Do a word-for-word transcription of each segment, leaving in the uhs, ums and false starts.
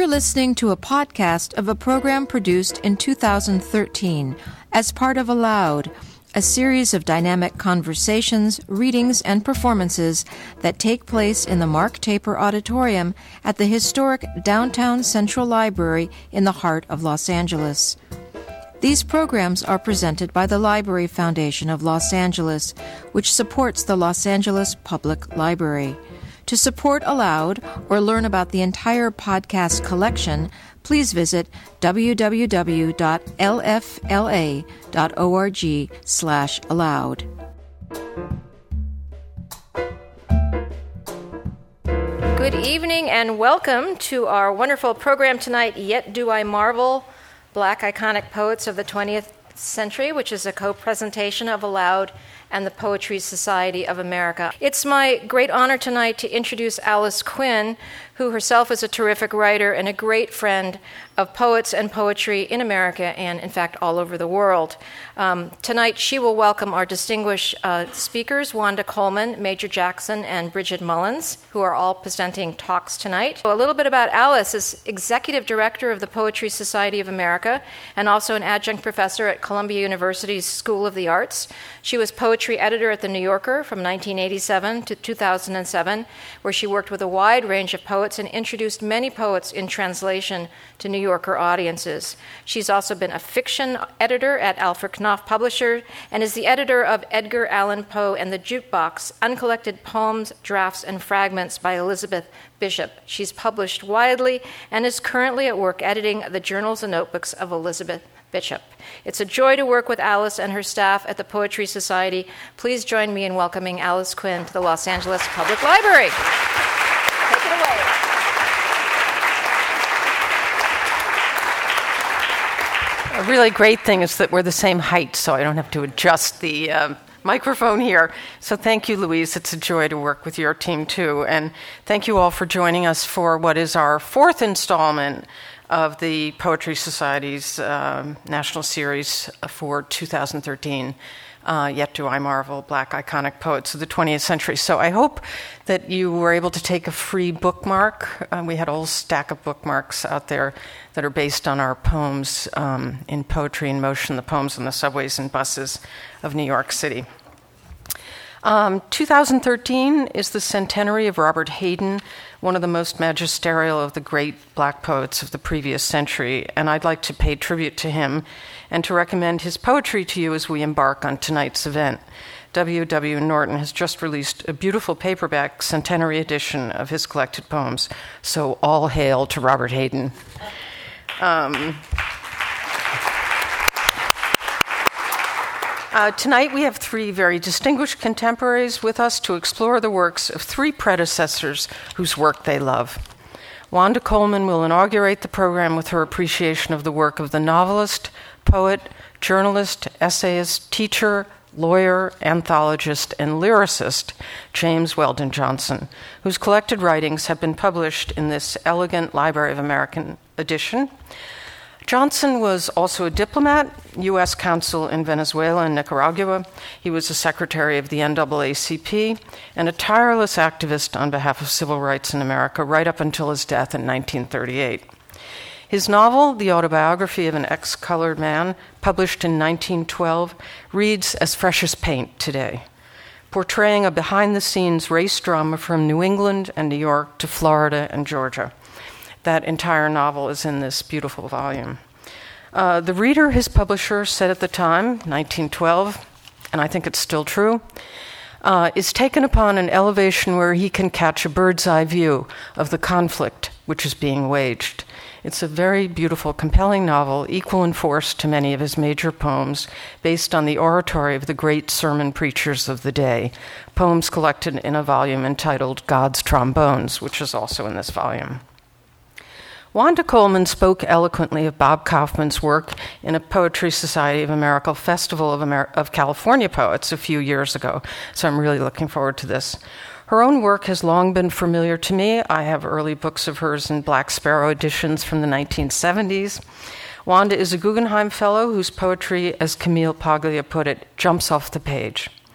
You're listening to a podcast of a program produced in two thousand thirteen as part of Aloud, a series of dynamic conversations, readings, and performances that take place in the Mark Taper Auditorium at the historic Downtown Central Library in the heart of Los Angeles. These programs are presented by the Library Foundation of Los Angeles, which supports the Los Angeles Public Library. To support Aloud or learn about the entire podcast collection, please visit w w w dot l f l a dot org slash aloud. Good evening and welcome to our wonderful program tonight, Yet Do I Marvel, Black Iconic Poets of the twentieth Century, which is a co-presentation of Aloud and the Poetry Society of America. It's my great honor tonight to introduce Alice Quinn, who herself is a terrific writer and a great friend of poets and poetry in America and, in fact, all over the world. Um, tonight, she will welcome our distinguished uh, speakers, Wanda Coleman, Major Jackson, and Bridget Mullins, who are all presenting talks tonight. So a little bit about Alice is Executive Director of the Poetry Society of America and also an adjunct professor at Columbia University's School of the Arts. She was poetry editor at The New Yorker from nineteen eighty-seven to two thousand seven, where she worked with a wide range of poets and introduced many poets in translation to New Yorker audiences. She's also been a fiction editor at Alfred Knopf Publisher and is the editor of Edgar Allan Poe and the Jukebox, Uncollected Poems, Drafts, and Fragments by Elizabeth Bishop. She's published widely and is currently at work editing the journals and notebooks of Elizabeth Bishop. It's a joy to work with Alice and her staff at the Poetry Society. Please join me in welcoming Alice Quinn to the Los Angeles Public Library. Take it away. A really great thing is that we're the same height, so I don't have to adjust the um, microphone here. So thank you, Louise. It's a joy to work with your team, too. And thank you all for joining us for what is our fourth installment of the Poetry Society's um, national series for two thousand thirteen, uh, Yet Do I Marvel, Black Iconic Poets of the twentieth Century. So I hope that you were able to take a free bookmark. Uh, we had a whole stack of bookmarks out there that are based on our poems um, in Poetry in Motion, the poems on the subways and buses of New York City. Um, two thousand thirteen is the centenary of Robert Hayden, one of the most magisterial of the great black poets of the previous century, and I'd like to pay tribute to him and to recommend his poetry to you as we embark on tonight's event. W W Norton has just released a beautiful paperback centenary edition of his collected poems, so all hail to Robert Hayden. Um, Uh, tonight we have three very distinguished contemporaries with us to explore the works of three predecessors whose work they love. Wanda Coleman will inaugurate the program with her appreciation of the work of the novelist, poet, journalist, essayist, teacher, lawyer, anthologist, and lyricist James Weldon Johnson, whose collected writings have been published in this elegant Library of American edition. Johnson was also a diplomat, U S consul in Venezuela and Nicaragua. He was a secretary of the N double A C P and a tireless activist on behalf of civil rights in America right up until his death in nineteen thirty-eight. His novel, The Autobiography of an Ex-Colored Man, published in nineteen twelve, reads as fresh as paint today, portraying a behind-the-scenes race drama from New England and New York to Florida and Georgia. That entire novel is in this beautiful volume. Uh, the reader, his publisher, said at the time, nineteen twelve, and I think it's still true, uh, is taken upon an elevation where he can catch a bird's eye view of the conflict which is being waged. It's a very beautiful, compelling novel, equal in force to many of his major poems, based on the oratory of the great sermon preachers of the day, poems collected in a volume entitled God's Trombones, which is also in this volume. Wanda Coleman spoke eloquently of Bob Kaufman's work in a Poetry Society of America Festival of, Amer- of California Poets a few years ago, so I'm really looking forward to this. Her own work has long been familiar to me. I have early books of hers in Black Sparrow editions from the nineteen seventies. Wanda is a Guggenheim Fellow whose poetry, as Camille Paglia put it, jumps off the page.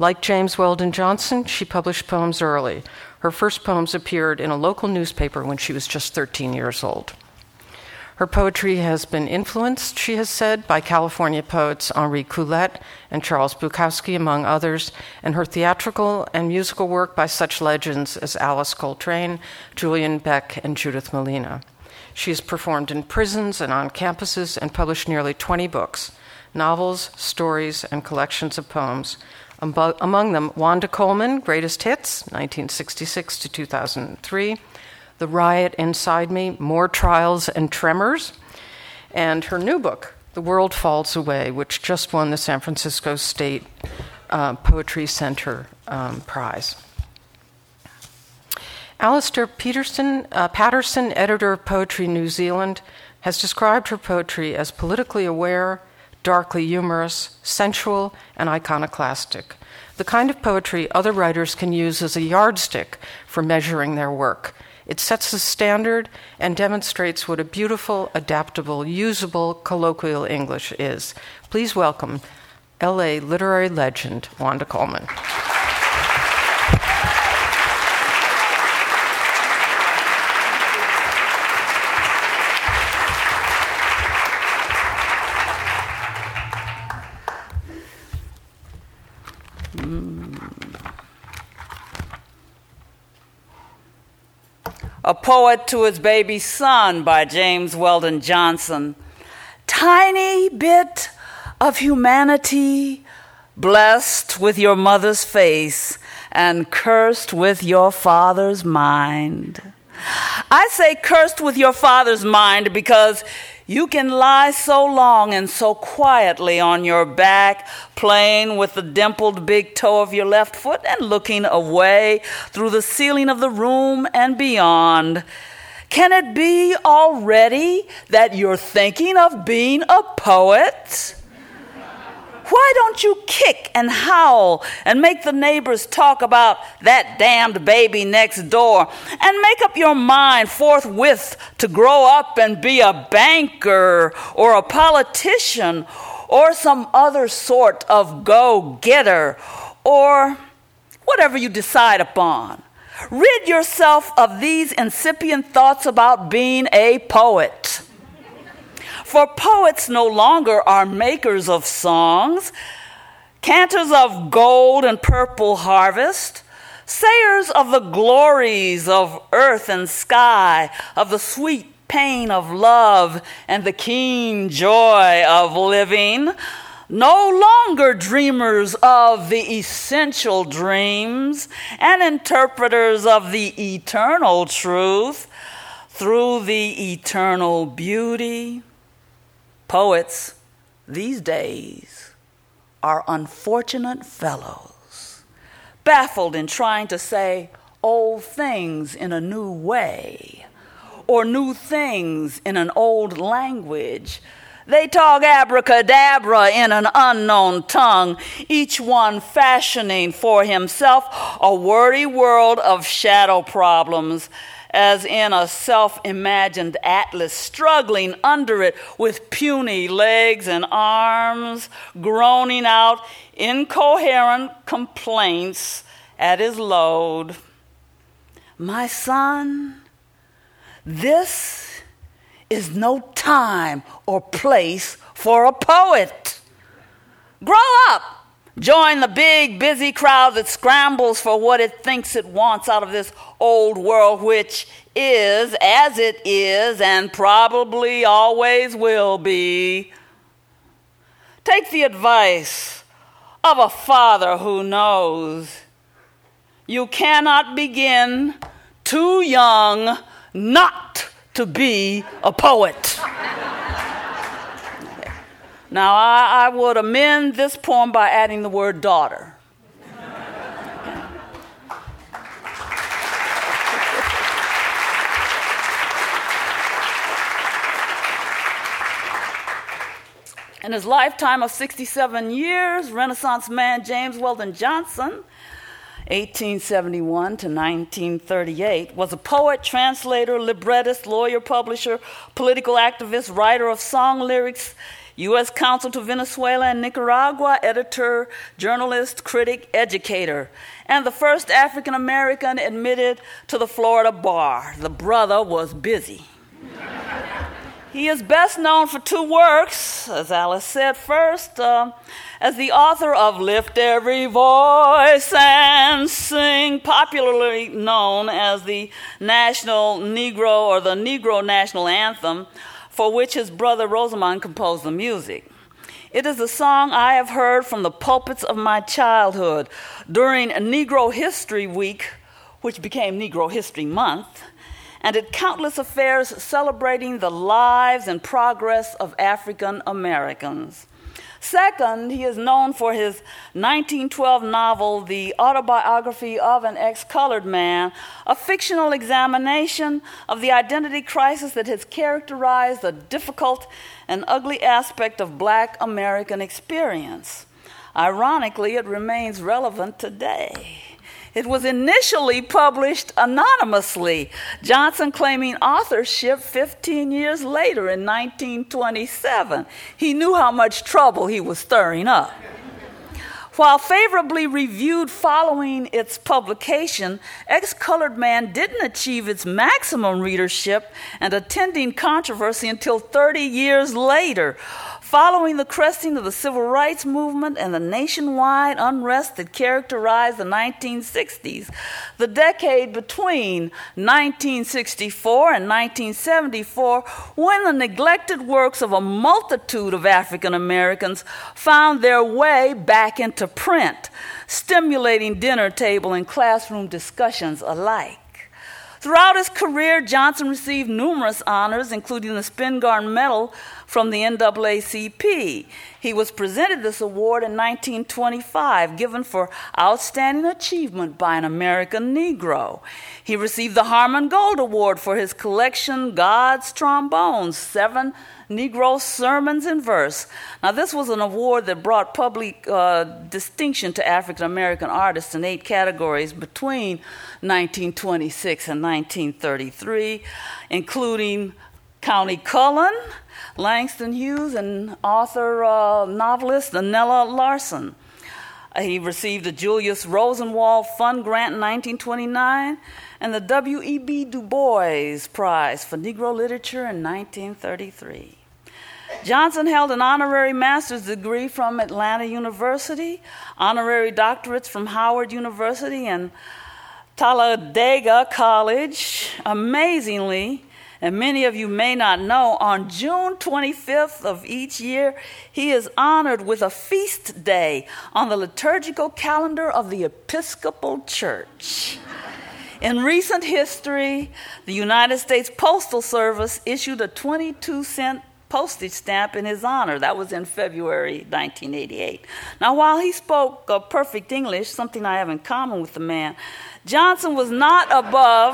Like James Weldon Johnson, she published poems early. Her first poems appeared in a local newspaper when she was just thirteen years old. Her poetry has been influenced, she has said, by California poets Henri Coulette and Charles Bukowski, among others, and her theatrical and musical work by such legends as Alice Coltrane, Julian Beck, and Judith Malina. She has performed in prisons and on campuses and published nearly twenty books, novels, stories, and collections of poems. Among them, Wanda Coleman, Greatest Hits, nineteen sixty-six to two thousand three, The Riot Inside Me, More Trials and Tremors, and her new book, The World Falls Away, which just won the San Francisco State uh, Poetry Center um, Prize. Alistair Peterson, uh, Patterson, editor of Poetry New Zealand, has described her poetry as politically aware, darkly humorous, sensual, and iconoclastic, the kind of poetry other writers can use as a yardstick for measuring their work. It sets a standard and demonstrates what a beautiful, adaptable, usable, colloquial English is. Please welcome L A literary legend, Wanda Coleman. A Poet to His Baby Son by James Weldon Johnson. Tiny bit of humanity, blessed with your mother's face and cursed with your father's mind. I say cursed with your father's mind because you can lie so long and so quietly on your back, playing with the dimpled big toe of your left foot and looking away through the ceiling of the room and beyond. Can it be already that you're thinking of being a poet? Why don't you kick and howl and make the neighbors talk about that damned baby next door and make up your mind forthwith to grow up and be a banker or a politician or some other sort of go-getter or whatever you decide upon? Rid yourself of these incipient thoughts about being a poet. For poets no longer are makers of songs, cantors of gold and purple harvest, sayers of the glories of earth and sky, of the sweet pain of love and the keen joy of living, no longer dreamers of the essential dreams and interpreters of the eternal truth through the eternal beauty. Poets these days are unfortunate fellows, baffled in trying to say old things in a new way, or new things in an old language. They talk abracadabra in an unknown tongue, each one fashioning for himself a wordy world of shadow problems, as in a self-imagined atlas, struggling under it with puny legs and arms, groaning out incoherent complaints at his load. My son, this is no time or place for a poet. Grow up. Join the big, busy crowd that scrambles for what it thinks it wants out of this old world, which is as it is and probably always will be. Take the advice of a father who knows you cannot begin too young not to be a poet. Now, I, I would amend this poem by adding the word daughter. In his lifetime of sixty-seven years, Renaissance man James Weldon Johnson, eighteen seventy-one to nineteen thirty-eight, was a poet, translator, librettist, lawyer, publisher, political activist, writer of song lyrics, U S Consul to Venezuela and Nicaragua, editor, journalist, critic, educator, and the first African American admitted to the Florida bar. The brother was busy. He is best known for two works, as Alice said first, uh, as the author of Lift Every Voice and Sing, popularly known as the National Negro or the Negro National Anthem, for which his brother Rosamond composed the music. It is a song I have heard from the pulpits of my childhood during Negro History Week, which became Negro History Month, and at countless affairs celebrating the lives and progress of African Americans. Second, he is known for his nineteen twelve novel, The Autobiography of an Ex-Colored Man, a fictional examination of the identity crisis that has characterized the difficult and ugly aspect of Black American experience. Ironically, it remains relevant today. It was initially published anonymously, Johnson claiming authorship fifteen years later in nineteen twenty-seven. He knew how much trouble he was stirring up. While favorably reviewed following its publication, Ex-Colored Man didn't achieve its maximum readership and attending controversy until thirty years later, following the cresting of the civil rights movement and the nationwide unrest that characterized the nineteen sixties, the decade between nineteen sixty-four and nineteen seventy-four, when the neglected works of a multitude of African Americans found their way back into print, stimulating dinner table and classroom discussions alike. Throughout his career, Johnson received numerous honors, including the Spingarn Medal from the N double A C P. He was presented this award in nineteen twenty-five, given for outstanding achievement by an American Negro. He received the Harmon Gold Award for his collection, God's Trombones, Seven Negro Sermons in Verse. Now, this was an award that brought public uh, distinction to African American artists in eight categories between nineteen twenty-six and nineteen thirty-three, including Countee Cullen, Langston Hughes, and author, uh, novelist Nella Larson. Uh, he received the Julius Rosenwald Fund Grant in nineteen twenty-nine and the W E B Du Bois Prize for Negro Literature in nineteen thirty-three. Johnson held an honorary master's degree from Atlanta University, honorary doctorates from Howard University and Talladega College. Amazingly, and many of you may not know, on June twenty-fifth of each year, he is honored with a feast day on the liturgical calendar of the Episcopal Church. In recent history, the United States Postal Service issued a twenty-two cent postage stamp in his honor. That was in February nineteen eighty-eight. Now, while he spoke uh, perfect English, something I have in common with the man, Johnson was not above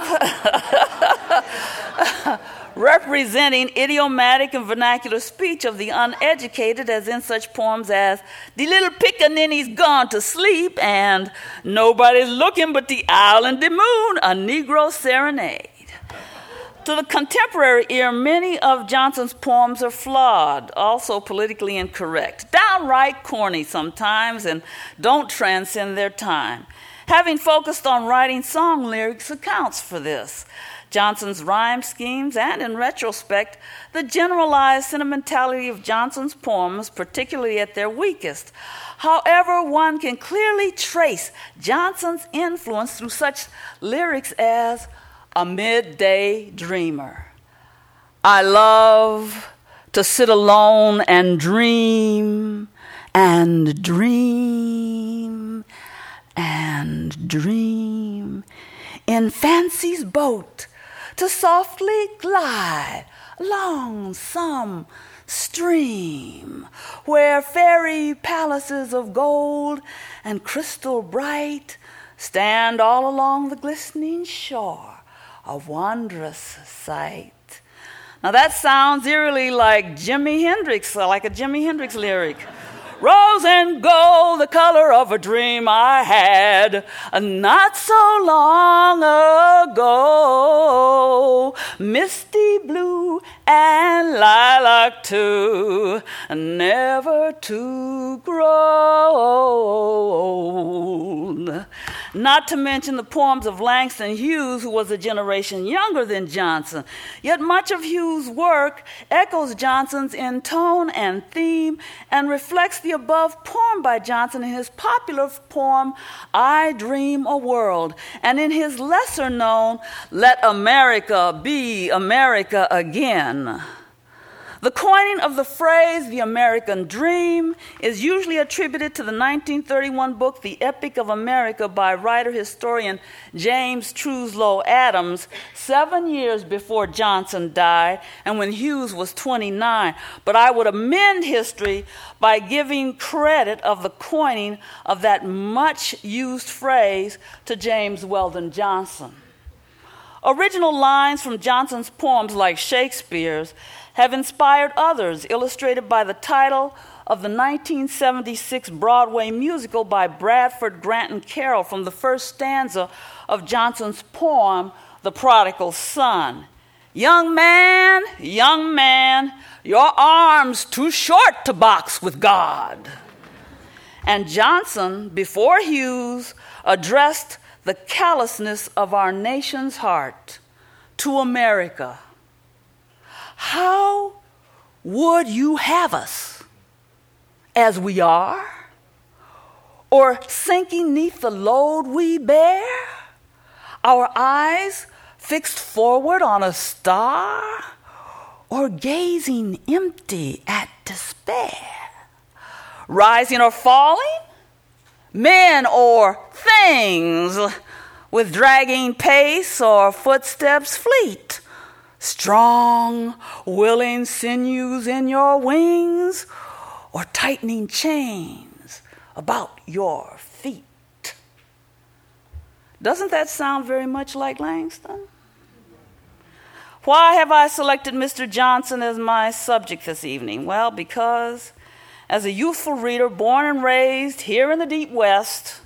representing idiomatic and vernacular speech of the uneducated, as in such poems as "The Little Pickaninny's Gone to Sleep" and "Nobody's Looking But the Owl and the Moon, a Negro Serenade." To the contemporary ear, many of Johnson's poems are flawed, also politically incorrect, downright corny sometimes, and don't transcend their time. Having focused on writing song lyrics accounts for this. Johnson's rhyme schemes, and in retrospect, the generalized sentimentality of Johnson's poems, particularly at their weakest. However, one can clearly trace Johnson's influence through such lyrics as "A Midday Dreamer." I love to sit alone and dream and dream and dream in fancy's boat to softly glide along some stream where fairy palaces of gold and crystal bright stand all along the glistening shore, a wondrous sight. Now that sounds eerily like Jimi Hendrix, like a Jimi Hendrix lyric. Rose and gold, the color of a dream I had not so long ago. Misty blue and lilac too, never to grow old. Not to mention the poems of Langston Hughes, who was a generation younger than Johnson. Yet much of Hughes' work echoes Johnson's in tone and theme and reflects the above poem by Johnson in his popular poem, I Dream a World, and in his lesser known, Let America Be America Again. The coining of the phrase, the American dream, is usually attributed to the nineteen thirty-one book, The Epic of America, by writer-historian James Truslow Adams, seven years before Johnson died and when Hughes was twenty-nine. But I would amend history by giving credit of the coining of that much-used phrase to James Weldon Johnson. Original lines from Johnson's poems, like Shakespeare's, have inspired others, illustrated by the title of the nineteen seventy-six Broadway musical by Bradford Granton Carroll from the first stanza of Johnson's poem, The Prodigal Son. Young man, young man, your arm's too short to box with God. And Johnson, before Hughes, addressed the callousness of our nation's heart to America. How would you have us as we are, or sinking neath the load we bear, our eyes fixed forward on a star, or gazing empty at despair, rising or falling, men or things, with dragging pace or footsteps fleet, strong, willing sinews in your wings, or tightening chains about your feet. Doesn't that sound very much like Langston? Why have I selected Mister Johnson as my subject this evening? Well, because as a youthful reader born and raised here in the Deep West,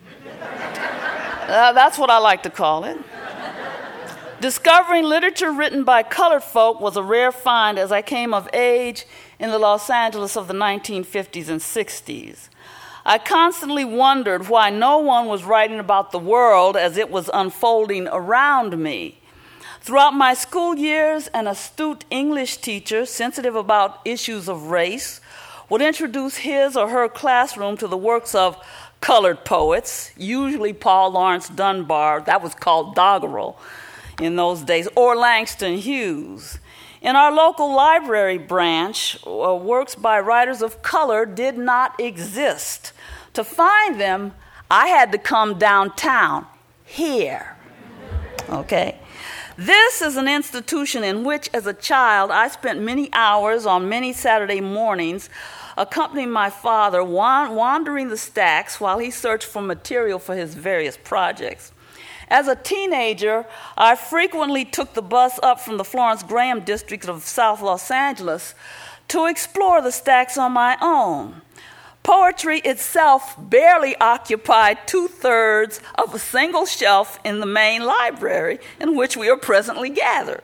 uh, that's what I like to call it, discovering literature written by colored folk was a rare find as I came of age in the Los Angeles of the nineteen fifties and sixties. I constantly wondered why no one was writing about the world as it was unfolding around me. Throughout my school years, an astute English teacher, sensitive about issues of race, would introduce his or her classroom to the works of colored poets, usually Paul Laurence Dunbar, that was called doggerel in those days, or Langston Hughes. In our local library branch, uh, works by writers of color did not exist. To find them, I had to come downtown, here. Okay? This is an institution in which, as a child, I spent many hours on many Saturday mornings accompanying my father, wandering the stacks while he searched for material for his various projects. As a teenager, I frequently took the bus up from the Florence Graham district of South Los Angeles to explore the stacks on my own. Poetry itself barely occupied two-thirds of a single shelf in the main library in which we are presently gathered.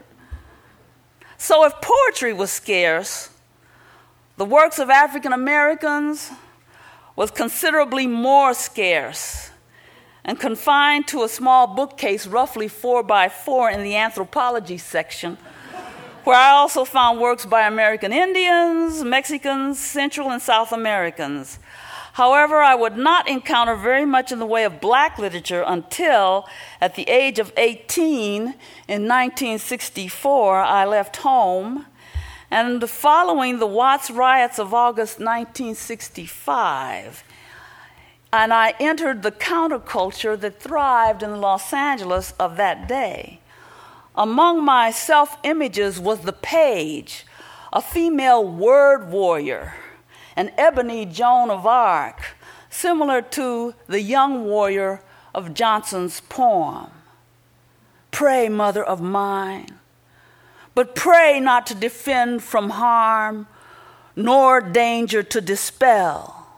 So if poetry was scarce, the works of African Americans was considerably more scarce and confined to a small bookcase roughly four by four in the anthropology section, where I also found works by American Indians, Mexicans, Central and South Americans. However, I would not encounter very much in the way of black literature until, at the age of eighteen, in nineteen sixty-four, I left home, and following the Watts riots of August nineteen sixty-five, and I entered the counterculture that thrived in Los Angeles of that day. Among my self-images was the page, a female word warrior, an ebony Joan of Arc, similar to the young warrior of Johnson's poem. Pray, mother of mine, but pray not to defend from harm, nor danger to dispel.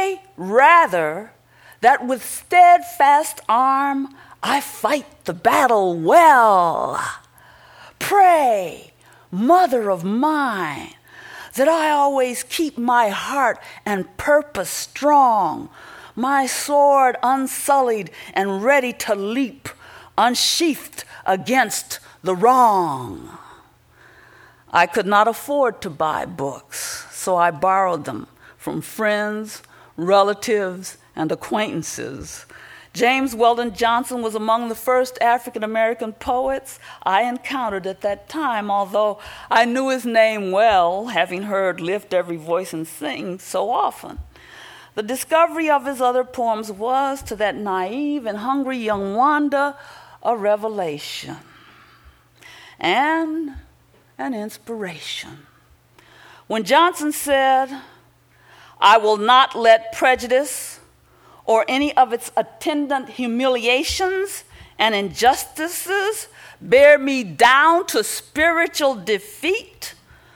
Pray rather that with steadfast arm I fight the battle well. Pray, mother of mine, that I always keep my heart and purpose strong, my sword unsullied and ready to leap, unsheathed against the wrong. I could not afford to buy books, so I borrowed them from friends, relatives, and acquaintances. James Weldon Johnson was among the first African-American poets I encountered at that time, although I knew his name well, having heard Lift Every Voice and Sing so often. The discovery of his other poems was, to that naive and hungry young Wanda, a revelation and an inspiration. When Johnson said, "I will not let prejudice or any of its attendant humiliations and injustices bear me down to spiritual defeat.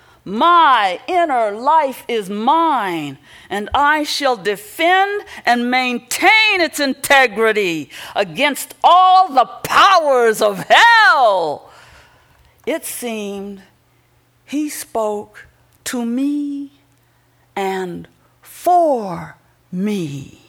My inner life is mine, and I shall defend and maintain its integrity against all the powers of hell." It seemed he spoke to me and for me.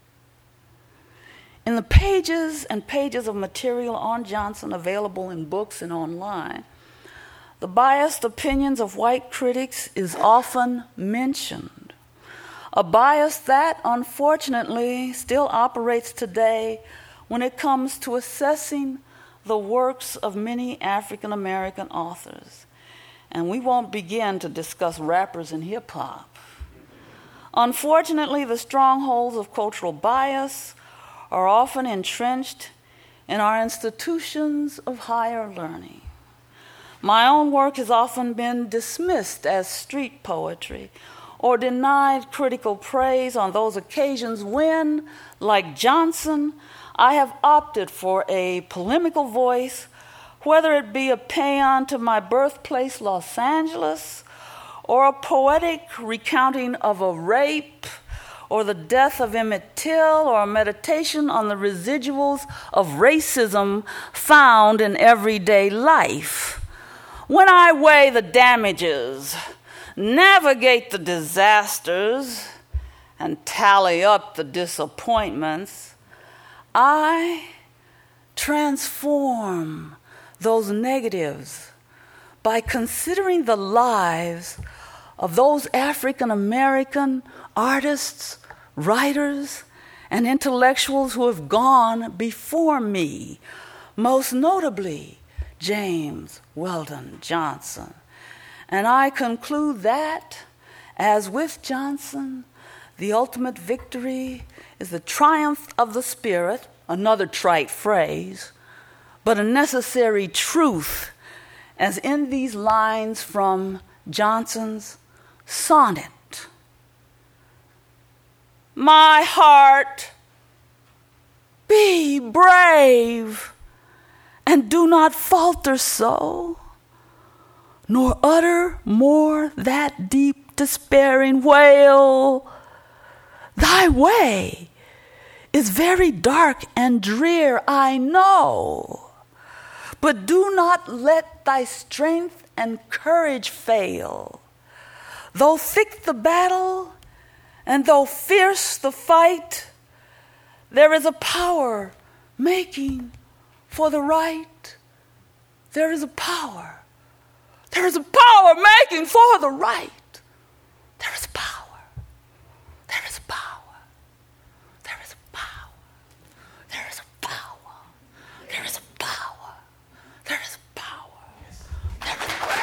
In the pages and pages of material on Johnson available in books and online, the biased opinions of white critics is often mentioned, a bias that, unfortunately, still operates today when it comes to assessing the works of many African American authors. And we won't begin to discuss rappers and hip-hop. Unfortunately, the strongholds of cultural bias are often entrenched in our institutions of higher learning. My own work has often been dismissed as street poetry or denied critical praise on those occasions when, like Johnson, I have opted for a polemical voice, whether it be a paean to my birthplace, Los Angeles, or a poetic recounting of a rape or the death of Emmett Till, or a meditation on the residuals of racism found in everyday life. When I weigh the damages, navigate the disasters, and tally up the disappointments, I transform those negatives by considering the lives of those African American artists, writers, and intellectuals who have gone before me, most notably James Weldon Johnson. And I conclude that, as with Johnson, the ultimate victory is the triumph of the spirit, another trite phrase, but a necessary truth, as in these lines from Johnson's sonnet. My heart, be brave, and do not falter so, nor utter more that deep despairing wail. Thy way is very dark and drear, I know, but do not let thy strength and courage fail. Though thick the battle, and though fierce the fight, there is a power making for the right. There is a power. There is a power making for the right. There is a power. There is a power. There is a power. There is a power. There is a power. There is a power. There is a power.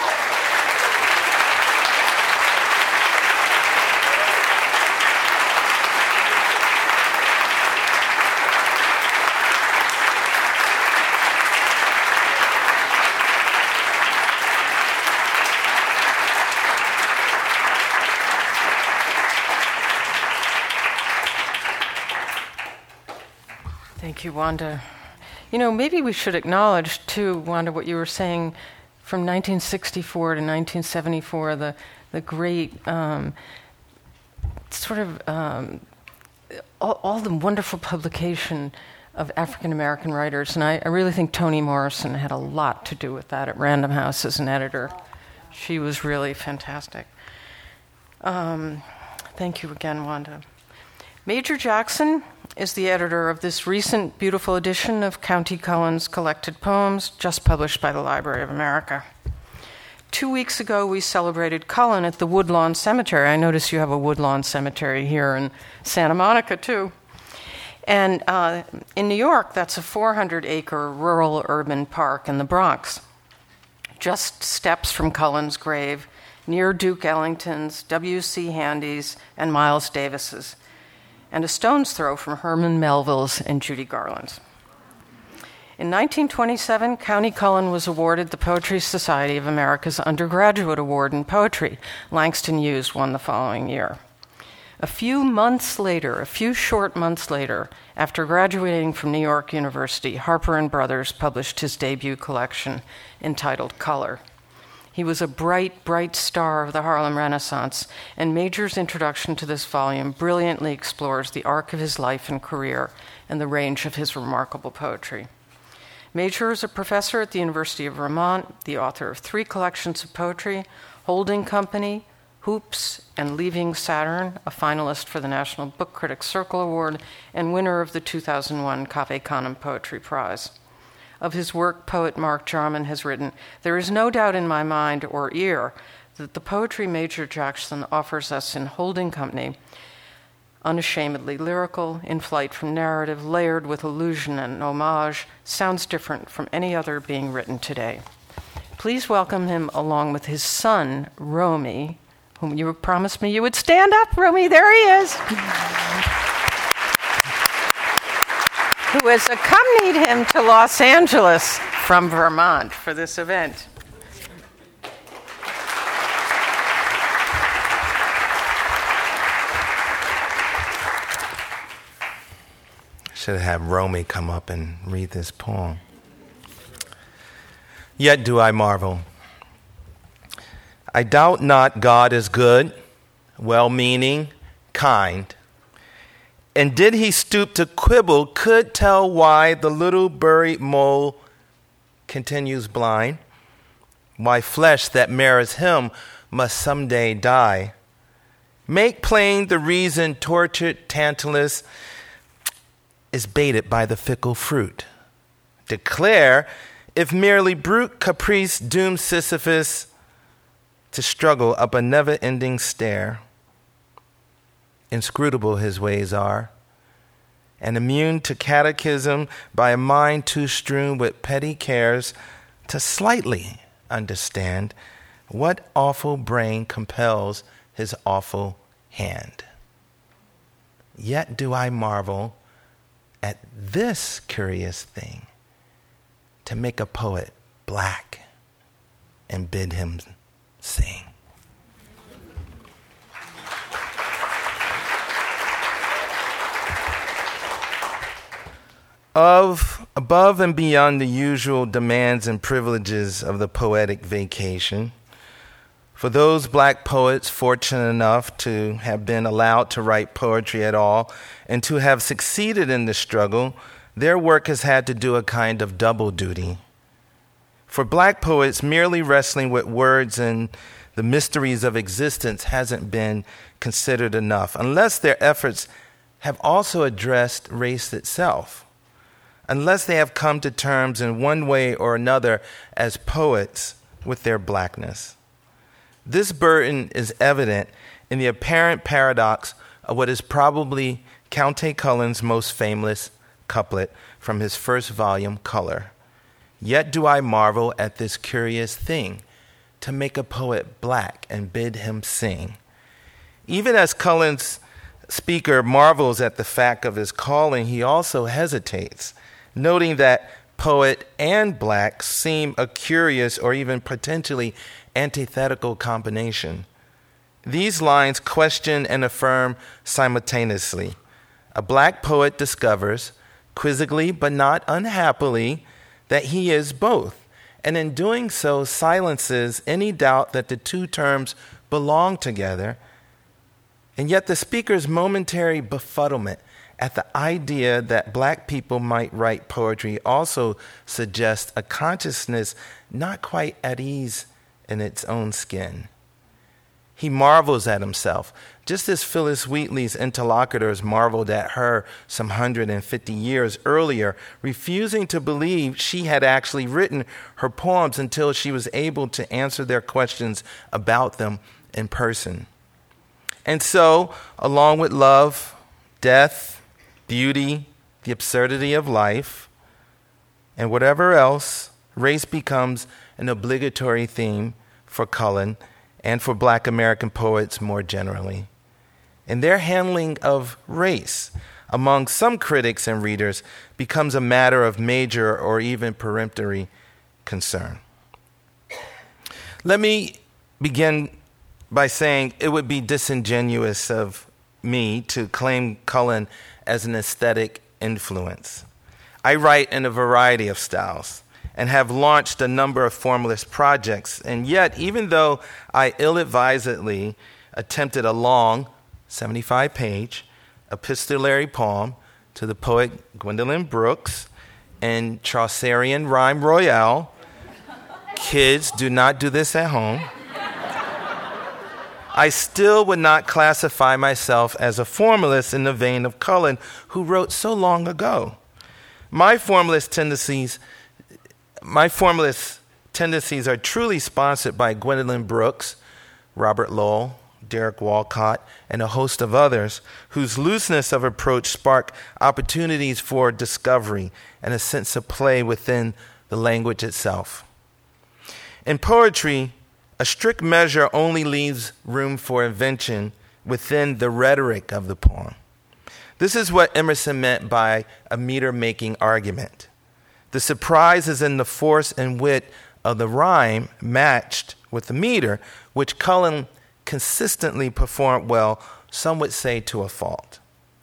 Thank you, Wanda. You know, maybe we should acknowledge, too, Wanda, what you were saying from nineteen sixty-four to nineteen seventy-four, the, the great um, sort of um, all, all the wonderful publication of African American writers, and I, I really think Toni Morrison had a lot to do with that at Random House as an editor. She was really fantastic. Um, thank you again, Wanda. Major Jackson is the editor of this recent beautiful edition of County Cullen's collected poems, just published by the Library of America. Two weeks ago, we celebrated Cullen at the Woodlawn Cemetery. I notice you have a Woodlawn Cemetery here in Santa Monica, too. And uh, in New York, that's a four hundred acre rural urban park in the Bronx, just steps from Cullen's grave, near Duke Ellington's, W C Handy's, and Miles Davis's, and a stone's throw from Herman Melville's and Judy Garland's. In nineteen twenty-seven, County Cullen was awarded the Poetry Society of America's Undergraduate Award in Poetry. Langston Hughes won the following year. A few months later, a few short months later, after graduating from New York University, Harper and Brothers published his debut collection entitled Color. He was a bright, bright star of the Harlem Renaissance, and Major's introduction to this volume brilliantly explores the arc of his life and career and the range of his remarkable poetry. Major is a professor at the University of Vermont, the author of three collections of poetry, Holding Company, Hoops, and Leaving Saturn, a finalist for the National Book Critics Circle Award, and winner of the two thousand one Cave Canem Poetry Prize. Of his work, poet Mark Jarman has written, "There is no doubt in my mind or ear that the poetry Major Jackson offers us in Holding Company, unashamedly lyrical, in flight from narrative, layered with allusion and homage, sounds different from any other being written today." Please welcome him along with his son, Romy, whom you promised me you would stand up. Romy, there he is. Who has accompanied him to Los Angeles from Vermont for this event. Should have Romy come up and read this poem. Yet do I marvel. I doubt not God is good, well-meaning, kind. And did he stoop to quibble, could tell why the little buried mole continues blind, why flesh that mirrors him must someday die. Make plain the reason tortured Tantalus is baited by the fickle fruit. Declare if merely brute caprice dooms Sisyphus to struggle up a never-ending stair. Inscrutable his ways are, and immune to catechism by a mind too strewn with petty cares to slightly understand what awful brain compels his awful hand. Yet do I marvel at this curious thing, to make a poet black and bid him sing. Of above and beyond the usual demands and privileges of the poetic vacation, for those black poets fortunate enough to have been allowed to write poetry at all and to have succeeded in the struggle, their work has had to do a kind of double duty. For black poets, merely wrestling with words and the mysteries of existence hasn't been considered enough, unless their efforts have also addressed race itself, unless they have come to terms in one way or another as poets with their blackness. This burden is evident in the apparent paradox of what is probably Countee Cullen's most famous couplet from his first volume, Color. Yet do I marvel at this curious thing, to make a poet black and bid him sing. Even as Cullen's speaker marvels at the fact of his calling, he also hesitates, noting that poet and black seem a curious or even potentially antithetical combination. These lines question and affirm simultaneously. A black poet discovers, quizzically but not unhappily, that he is both, and in doing so silences any doubt that the two terms belong together And yet the speaker's momentary befuddlement at the idea that black people might write poetry also suggests a consciousness not quite at ease in its own skin. He marvels at himself, just as Phyllis Wheatley's interlocutors marveled at her some one hundred fifty years earlier, refusing to believe she had actually written her poems until she was able to answer their questions about them in person. And so, along with love, death, beauty, the absurdity of life, and whatever else, race becomes an obligatory theme for Cullen and for Black American poets more generally. And their handling of race among some critics and readers becomes a matter of major or even peremptory concern. Let me begin by saying it would be disingenuous of me to claim Cullen as an aesthetic influence. I write in a variety of styles and have launched a number of formalist projects, and yet, even though I ill-advisedly attempted a long, seventy-five page epistolary poem to the poet Gwendolyn Brooks in Chaucerian rhyme royale, kids, do not do this at home, I still would not classify myself as a formalist in the vein of Cullen, who wrote so long ago. My formalist tendencies My formalist tendencies are truly sponsored by Gwendolyn Brooks, Robert Lowell, Derek Walcott, and a host of others whose looseness of approach spark opportunities for discovery and a sense of play within the language itself. In poetry, a strict measure only leaves room for invention within the rhetoric of the poem. This is what Emerson meant by a meter-making argument. The surprise is in the force and wit of the rhyme matched with the meter, which Cullen consistently performed well, some would say to a fault.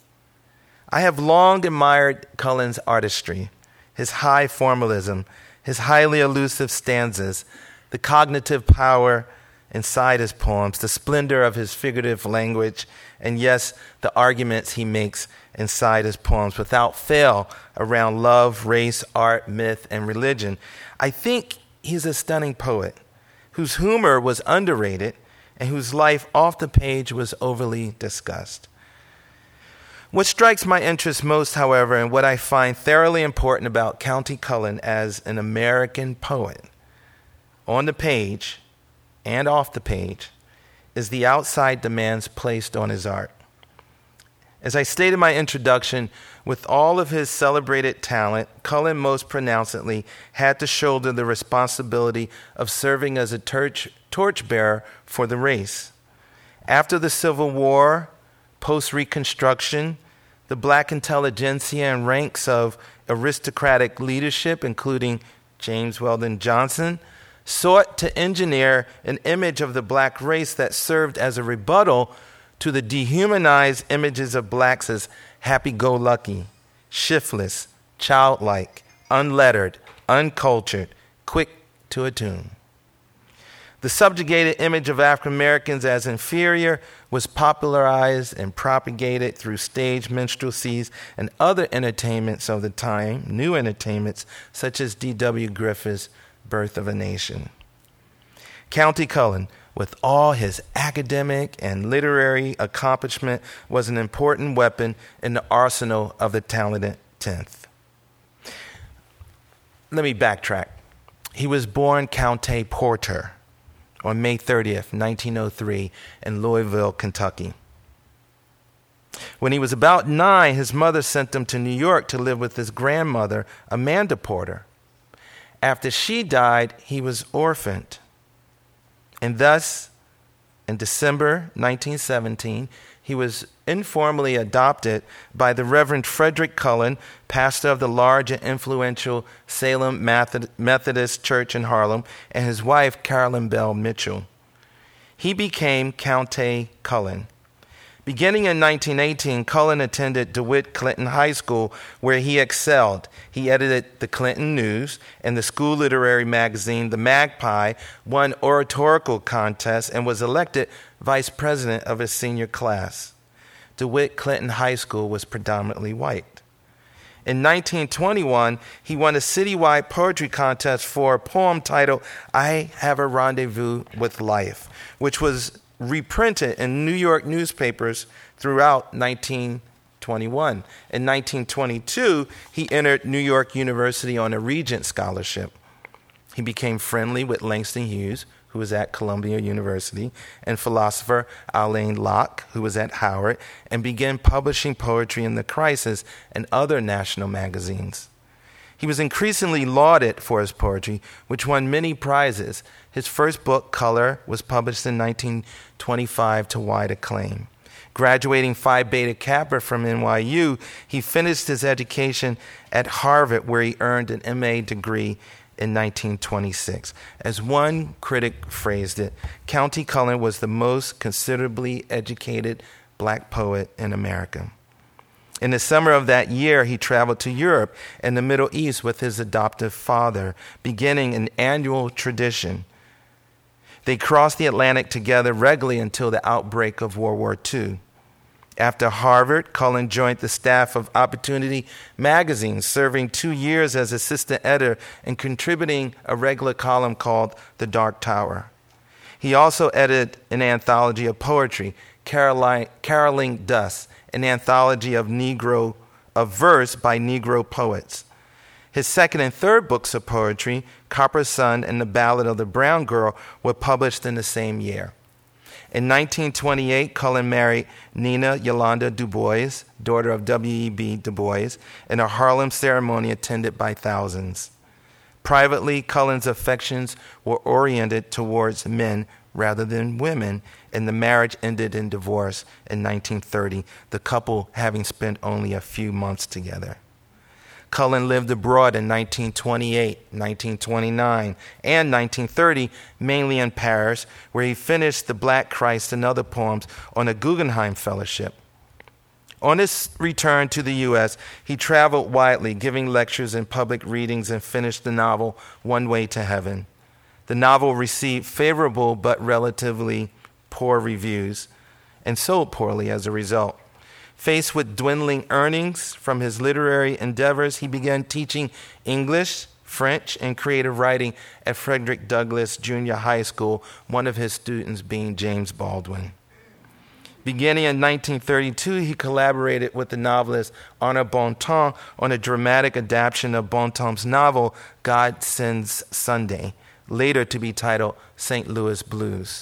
I have long admired Cullen's artistry, his high formalism, his highly elusive stanzas, the cognitive power inside his poems, the splendor of his figurative language, and yes, the arguments he makes inside his poems without fail around love, race, art, myth, and religion. I think he's a stunning poet whose humor was underrated and whose life off the page was overly discussed. What strikes my interest most, however, and what I find thoroughly important about Countee Cullen as an American poet, on the page and off the page, is the outside demands placed on his art. As I stated in my introduction, with all of his celebrated talent, Cullen most pronouncedly had to shoulder the responsibility of serving as a torch, torchbearer for the race. After the Civil War, post-Reconstruction, the Black intelligentsia and ranks of aristocratic leadership, including James Weldon Johnson, sought to engineer an image of the black race that served as a rebuttal to the dehumanized images of blacks as happy-go-lucky, shiftless, childlike, unlettered, uncultured, quick to attune. The subjugated image of African Americans as inferior was popularized and propagated through stage minstrelsies and other entertainments of the time, new entertainments such as D W Griffith's Birth of a Nation. Countee Cullen, with all his academic and literary accomplishment, was an important weapon in the arsenal of the talented tenth. Let me backtrack. He was born Countee Porter on May thirtieth, nineteen oh three, in Louisville, Kentucky. When he was about nine, his mother sent him to New York to live with his grandmother, Amanda Porter. After she died, he was orphaned. And thus, in December nineteen seventeen, he was informally adopted by the Reverend Frederick Cullen, pastor of the large and influential Salem Methodist Church in Harlem, and his wife, Carolyn Bell Mitchell. He became Countee Cullen Beginning in nineteen eighteen, Cullen attended DeWitt Clinton High School, where he excelled. He edited the Clinton News and the school literary magazine, The Magpie, won oratorical contests, and was elected vice president of his senior class. DeWitt Clinton High School was predominantly white. In nineteen twenty-one, he won a citywide poetry contest for a poem titled I Have a Rendezvous with Life, which was reprinted in New York newspapers throughout nineteen twenty-one. In nineteen twenty-two, he entered New York University on a Regent Scholarship. He became friendly with Langston Hughes, who was at Columbia University, and philosopher Alain Locke, who was at Howard, and began publishing poetry in The Crisis and other national magazines. He was increasingly lauded for his poetry, which won many prizes. His first book, Color, was published in nineteen twenty-five to wide acclaim. Graduating Phi Beta Kappa from N Y U, he finished his education at Harvard, where he earned an M A degree in nineteen twenty-six. As one critic phrased it, Countee Cullen was the most considerably educated black poet in America. In the summer of that year, he traveled to Europe and the Middle East with his adoptive father, beginning an annual tradition. They crossed the Atlantic together regularly until the outbreak of World War Two. After Harvard, Cullen joined the staff of Opportunity magazine, serving two years as assistant editor and contributing a regular column called The Dark Tower. He also edited an anthology of poetry, Caroline, Caroling Dust, an anthology of Negro of verse by Negro poets. His second and third books of poetry, Copper Sun and The Ballad of the Brown Girl, were published in the same year. In nineteen twenty-eight, Cullen married Nina Yolanda Du Bois, daughter of W E B Du Bois, in a Harlem ceremony attended by thousands. Privately, Cullen's affections were oriented towards men rather than women, and the marriage ended in divorce in nineteen thirty, the couple having spent only a few months together. Cullen lived abroad in nineteen twenty-eight, nineteen twenty-nine, and nineteen thirty, mainly in Paris, where he finished The Black Christ and Other Poems on a Guggenheim Fellowship. On his return to the U S, he traveled widely, giving lectures and public readings, and finished the novel One Way to Heaven. The novel received favorable but relatively poor reviews and sold poorly as a result. Faced with dwindling earnings from his literary endeavors, he began teaching English, French, and creative writing at Frederick Douglass Junior High School, one of his students being James Baldwin. Beginning in nineteen thirty-two, he collaborated with the novelist Arna Bontemps on a dramatic adaptation of Bontemps' novel God Sends Sunday, later to be titled Saint Louis Blues.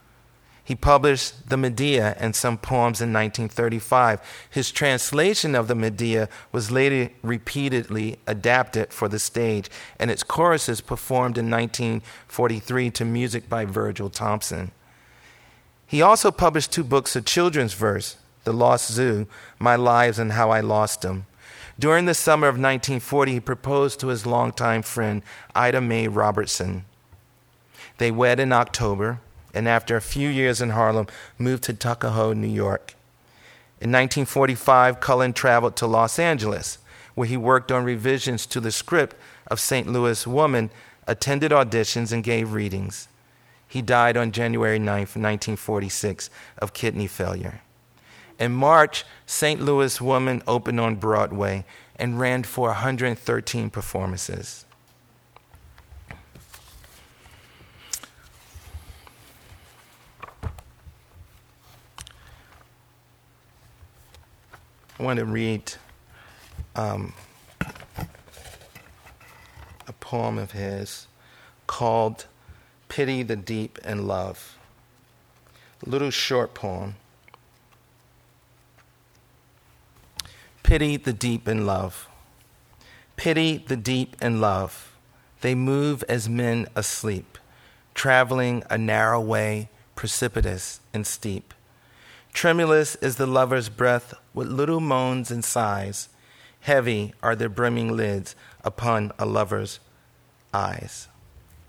He published The Medea and some poems in nineteen thirty-five. His translation of The Medea was later repeatedly adapted for the stage, and its choruses performed in nineteen forty-three to music by Virgil Thompson. He also published two books of children's verse, The Lost Zoo, My Lives and How I Lost Them. During the summer of nineteen forty, he proposed to his longtime friend, Ida Mae Robertson. They wed in October, and after a few years in Harlem, moved to Tuckahoe, New York. In nineteen forty-five, Cullen traveled to Los Angeles, where he worked on revisions to the script of Saint Louis Woman, attended auditions, and gave readings. He died on January ninth, nineteen forty-six, of kidney failure. In March, Saint Louis Woman opened on Broadway and ran for one hundred thirteen performances. I want to read um, a poem of his called Pity the Deep in Love. A little short poem. Pity the deep in love. Pity the deep in love. They move as men asleep, traveling a narrow way, precipitous and steep. Tremulous is the lover's breath with little moans and sighs. Heavy are the brimming lids upon a lover's eyes.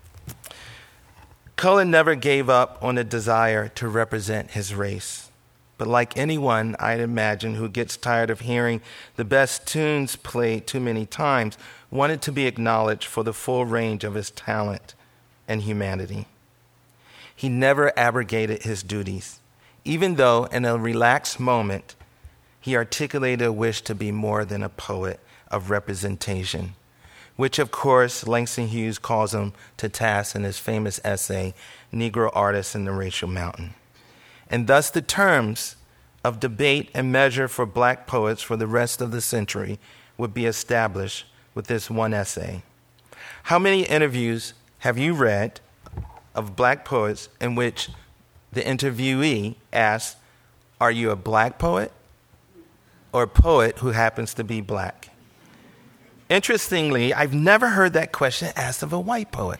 Cullen never gave up on the desire to represent his race. but like anyone, I'd imagine, who gets tired of hearing the best tunes played too many times, wanted to be acknowledged for the full range of his talent and humanity. He never abrogated his duties, even though in a relaxed moment, he articulated a wish to be more than a poet of representation, which of course Langston Hughes calls him to task in his famous essay, Negro Artists in the Racial Mountain. And thus the terms of debate and measure for black poets for the rest of the century would be established with this one essay. How many interviews have you read of black poets in which the interviewee asks, are you a black poet or a poet who happens to be black? Interestingly, I've never heard that question asked of a white poet.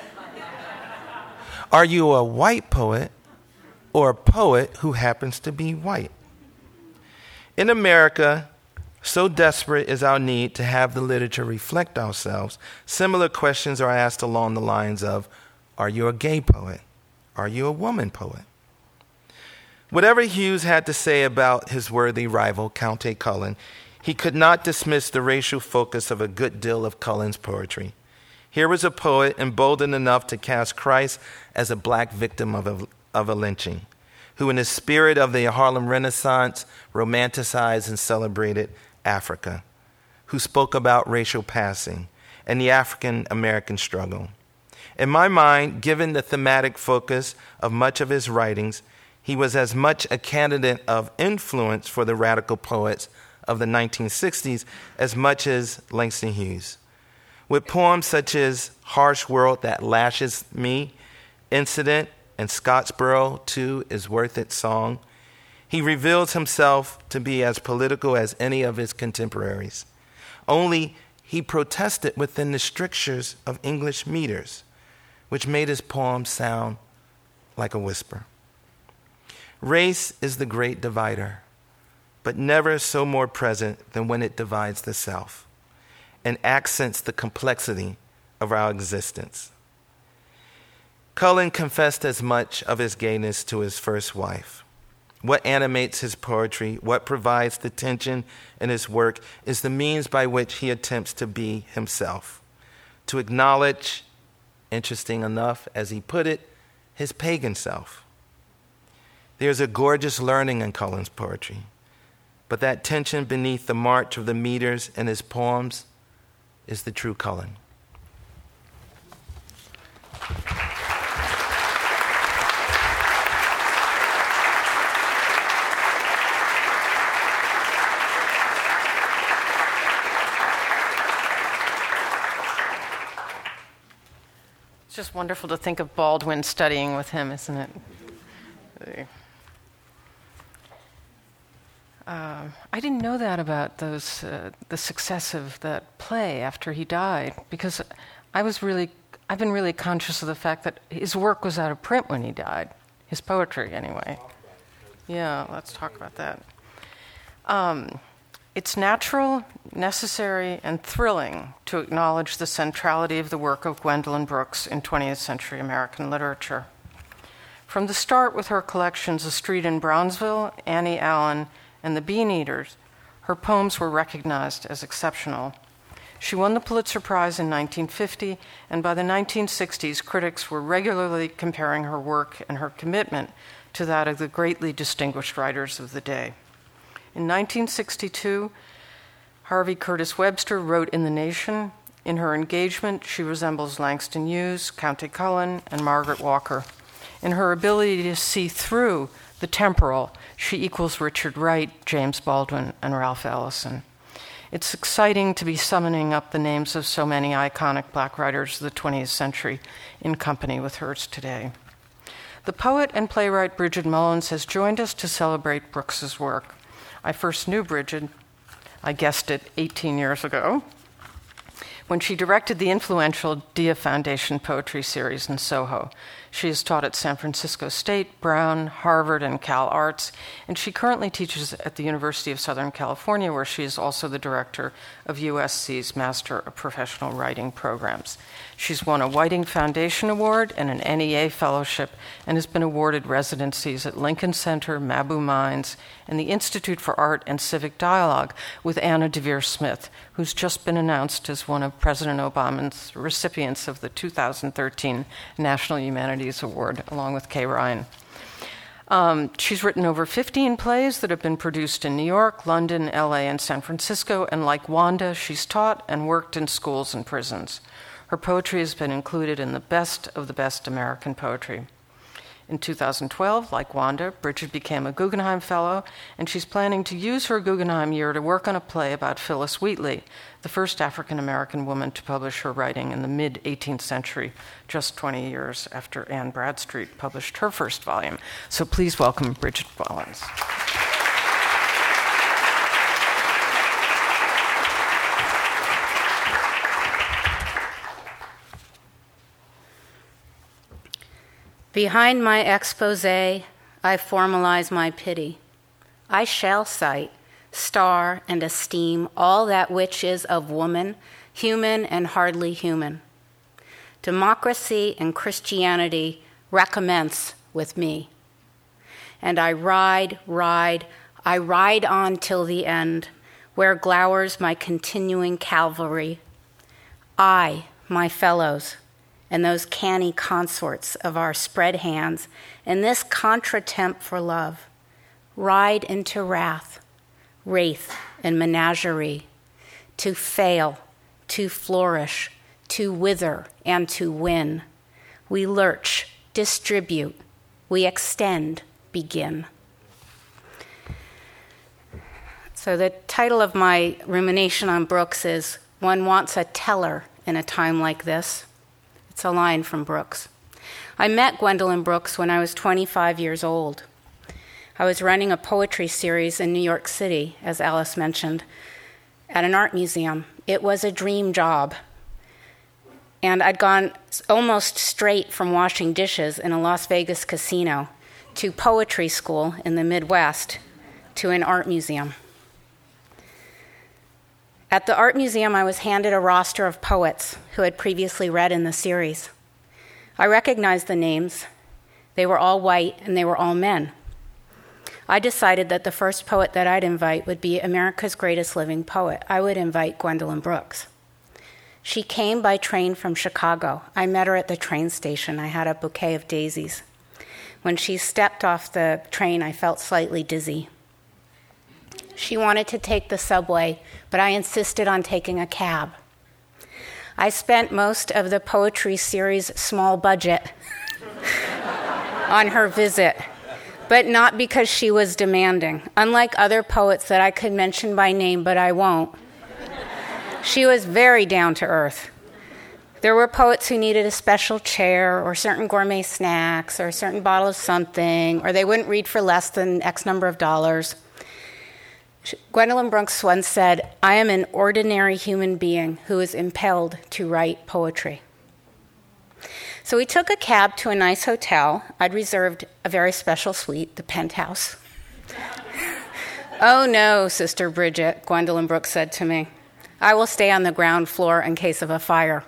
Are you a white poet or a poet who happens to be white? In America, so desperate is our need to have the literature reflect ourselves, similar questions are asked along the lines of, are you a gay poet? Are you a woman poet? Whatever Hughes had to say about his worthy rival, Countee Cullen, he could not dismiss the racial focus of a good deal of Cullen's poetry. Here was a poet emboldened enough to cast Christ as a black victim of a, of a lynching, who in the spirit of the Harlem Renaissance romanticized and celebrated Africa, who spoke about racial passing and the African-American struggle. In my mind, given the thematic focus of much of his writings, he was as much a candidate of influence for the radical poets of the nineteen sixties as much as Langston Hughes. With poems such as Harsh World That Lashes Me, Incident, and Scottsboro Too Is Worth It song, he reveals himself to be as political as any of his contemporaries. Only he protested within the strictures of English meters, which made his poem sound like a whisper. Race is the great divider, but never so more present than when it divides the South and accents the complexity of our existence. Cullen confessed as much of his gayness to his first wife. What animates his poetry, what provides the tension in his work, is the means by which he attempts to be himself, to acknowledge, interesting enough, as he put it, his pagan self. There's a gorgeous learning in Cullen's poetry, but that tension beneath the march of the meters in his poems is the true Cullen. It's just wonderful to think of Baldwin studying with him, isn't it? Uh, I didn't know that about those uh, the success of that play after he died, because I was really I've been really conscious of the fact that his work was out of print when he died, his poetry anyway. Yeah, let's talk about that. Um, it's natural, necessary, and thrilling to acknowledge the centrality of the work of Gwendolyn Brooks in twentieth century American literature. From the start with her collections A Street in Brownsville, Annie Allen, and The Bean Eaters, her poems were recognized as exceptional. She won the Pulitzer Prize in nineteen fifty, and by the nineteen sixties, critics were regularly comparing her work and her commitment to that of the greatly distinguished writers of the day. In nineteen sixty-two, Harvey Curtis Webster wrote in The Nation, in her engagement, she resembles Langston Hughes, Countee Cullen, and Margaret Walker. In her ability to see through the temporal, she equals Richard Wright, James Baldwin, and Ralph Ellison. It's exciting to be summoning up the names of so many iconic black writers of the twentieth century in company with hers today. The poet and playwright Bridget Mullins has joined us to celebrate Brooks's work. I first knew Bridget, I guessed it, eighteen years ago, when she directed the influential Dia Foundation Poetry Series in Soho. She has taught at San Francisco State, Brown, Harvard, and Cal Arts, and she currently teaches at the University of Southern California, where she is also the director of U S C's Master of Professional Writing programs. She's won a Whiting Foundation Award and an N E A Fellowship, and has been awarded residencies at Lincoln Center, Mabou Mines, and the Institute for Art and Civic Dialogue with Anna Deavere Smith, who's just been announced as one of President Obama's recipients of the two thousand thirteen National Humanities Award, along with Kay Ryan. Um, she's written over fifteen plays that have been produced in New York, London, L A, and San Francisco, and like Wanda, she's taught and worked in schools and prisons. Her poetry has been included in the best of the best American poetry. In two thousand twelve, like Wanda, Bridget became a Guggenheim Fellow, and she's planning to use her Guggenheim year to work on a play about Phyllis Wheatley, the first African-American woman to publish her writing in the mid-eighteenth century, just twenty years after Anne Bradstreet published her first volume. So please welcome Bridget Mullins. Behind my expose, I formalize my pity. I shall cite, star, and esteem all that which is of woman, human and hardly human. Democracy and Christianity recommence with me. And I ride, ride, I ride on till the end, where glowers my continuing cavalry. I, my fellows, and those canny consorts of our spread hands, and this contretemps for love, ride into wrath, wraith, and menagerie, to fail, to flourish, to wither, and to win. We lurch, distribute, we extend, begin. So the title of my rumination on Brooks is One Wants a Teller in a Time Like This. It's a line from Brooks. I met Gwendolyn Brooks when I was twenty-five years old. I was running a poetry series in New York City, as Alice mentioned, at an art museum. It was a dream job. And I'd gone almost straight from washing dishes in a Las Vegas casino to poetry school in the Midwest to an art museum. At the art museum, I was handed a roster of poets who had previously read in the series. I recognized the names. They were all white, and they were all men. I decided that the first poet that I'd invite would be America's greatest living poet. I would invite Gwendolyn Brooks. She came by train from Chicago. I met her at the train station. I had a bouquet of daisies. When she stepped off the train, I felt slightly dizzy. She wanted to take the subway, but I insisted on taking a cab. I spent most of the poetry series' small budget on her visit, but not because she was demanding. Unlike other poets that I could mention by name, but I won't, she was very down to earth. There were poets who needed a special chair or certain gourmet snacks or a certain bottle of something, or they wouldn't read for less than X number of dollars. Gwendolyn Brooks once said, I am an ordinary human being who is impelled to write poetry. So we took a cab to a nice hotel. I'd reserved a very special suite, the penthouse. Oh no, Sister Bridget, Gwendolyn Brooks said to me. I will stay on the ground floor in case of a fire.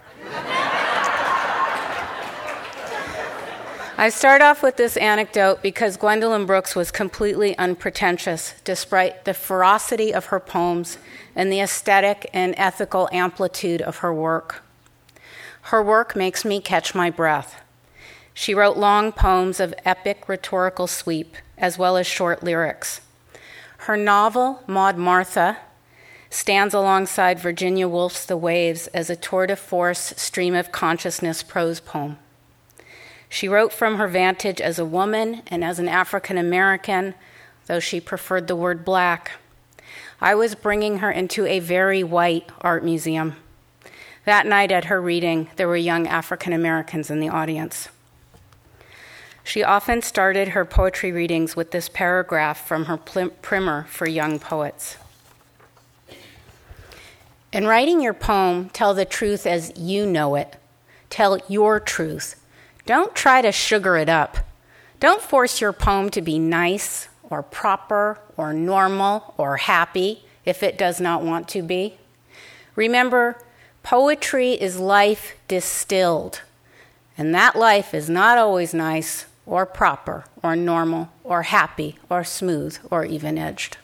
I start off with this anecdote because Gwendolyn Brooks was completely unpretentious, despite the ferocity of her poems and the aesthetic and ethical amplitude of her work. Her work makes me catch my breath. She wrote long poems of epic rhetorical sweep, as well as short lyrics. Her novel, Maud Martha, stands alongside Virginia Woolf's The Waves as a tour de force stream of consciousness prose poem. She wrote from her vantage as a woman and as an African American, though she preferred the word black. I was bringing her into a very white art museum. That night at her reading, there were young African Americans in the audience. She often started her poetry readings with this paragraph from her primer for young poets. In writing your poem, tell the truth as you know it. Tell your truth. Don't try to sugar it up. Don't force your poem to be nice or proper or normal or happy if it does not want to be. Remember, poetry is life distilled, and that life is not always nice or proper or normal or happy or smooth or even-edged.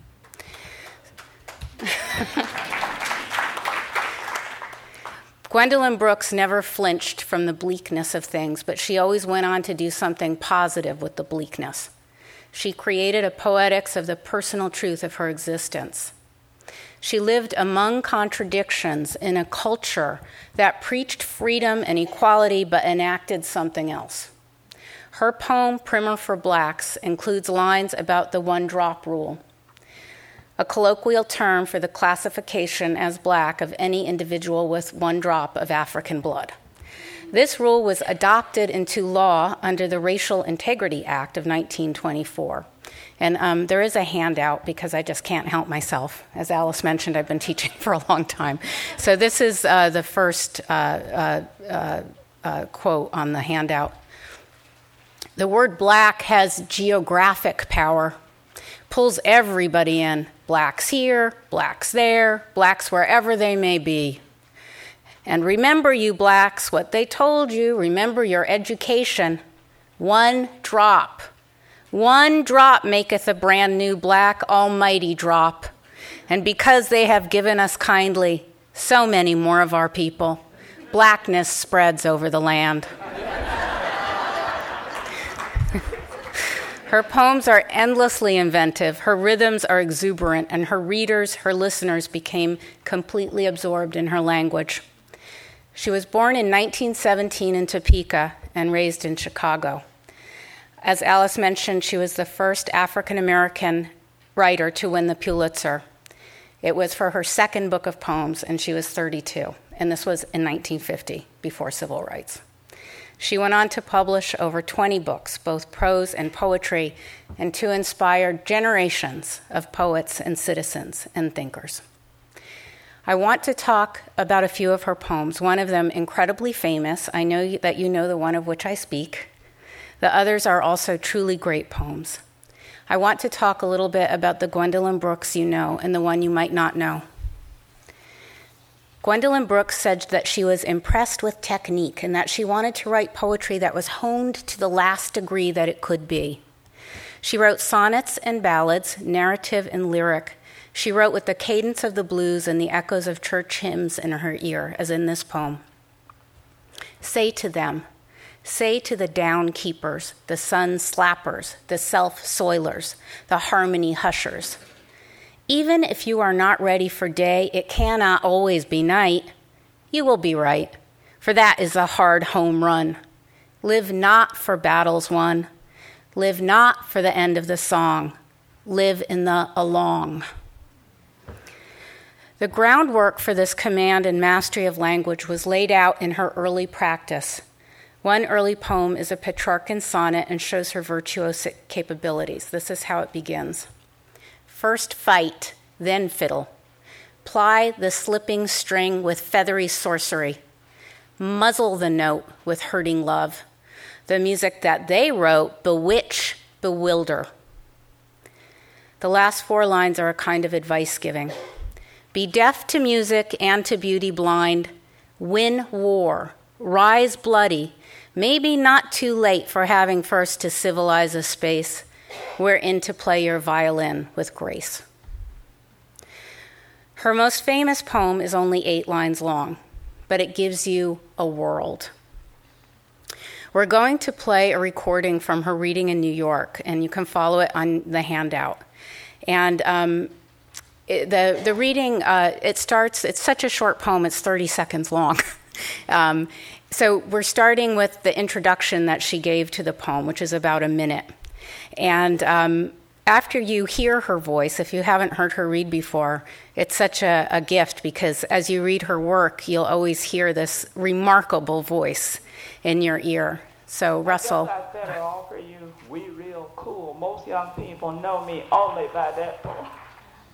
Gwendolyn Brooks never flinched from the bleakness of things, but she always went on to do something positive with the bleakness. She created a poetics of the personal truth of her existence. She lived among contradictions in a culture that preached freedom and equality but enacted something else. Her poem, Primer for Blacks, includes lines about the one-drop rule, a colloquial term for the classification as black of any individual with one drop of African blood. This rule was adopted into law under the Racial Integrity Act of nineteen twenty-four. And um, there is a handout because I just can't help myself. As Alice mentioned, I've been teaching for a long time. So this is uh, the first uh, uh, uh, uh, quote on the handout. The word black has geographic power, pulls everybody in. Blacks here, blacks there, blacks wherever they may be. And remember, you blacks, what they told you. Remember your education. One drop. One drop maketh a brand new black almighty drop. And because they have given us kindly so many more of our people, blackness spreads over the land. Her poems are endlessly inventive, her rhythms are exuberant, and her readers, her listeners, became completely absorbed in her language. She was born in nineteen seventeen in Topeka and raised in Chicago. As Alice mentioned, she was the first African-American writer to win the Pulitzer. It was for her second book of poems, and she was thirty-two, and this was in nineteen fifty, before civil rights. She went on to publish over twenty books, both prose and poetry, and to inspire generations of poets and citizens and thinkers. I want to talk about a few of her poems, one of them incredibly famous. I know that you know the one of which I speak. The others are also truly great poems. I want to talk a little bit about the Gwendolyn Brooks you know and the one you might not know. Gwendolyn Brooks said that she was impressed with technique and that she wanted to write poetry that was honed to the last degree that it could be. She wrote sonnets and ballads, narrative and lyric. She wrote with the cadence of the blues and the echoes of church hymns in her ear, as in this poem. Say to them, say to the down keepers, the sun slappers, the self-soilers, the harmony hushers. Even if you are not ready for day, it cannot always be night. You will be right, for that is a hard home run. Live not for battles won. Live not for the end of the song. Live in the along. The groundwork for this command and mastery of language was laid out in her early practice. One early poem is a Petrarchan sonnet and shows her virtuosic capabilities. This is how it begins. First fight, then fiddle. Ply the slipping string with feathery sorcery. Muzzle the note with hurting love. The music that they wrote, bewitch, bewilder. The last four lines are a kind of advice-giving. Be deaf to music and to beauty blind. Win war. Rise bloody. Maybe not too late for having first to civilize a space wherein to play your violin with grace. Her most famous poem is only eight lines long, but it gives you a world. We're going to play a recording from her reading in New York, and you can follow it on the handout. And um, it, the the reading, uh, it starts, it's such a short poem, it's thirty seconds long. um, so we're starting with the introduction that she gave to the poem, which is about a minute. And um, after you hear her voice, if you haven't heard her read before, it's such a, a gift because as you read her work, you'll always hear this remarkable voice in your ear. So, Russell. I guess I better offer you We Real Cool. Most young people know me only by that poem.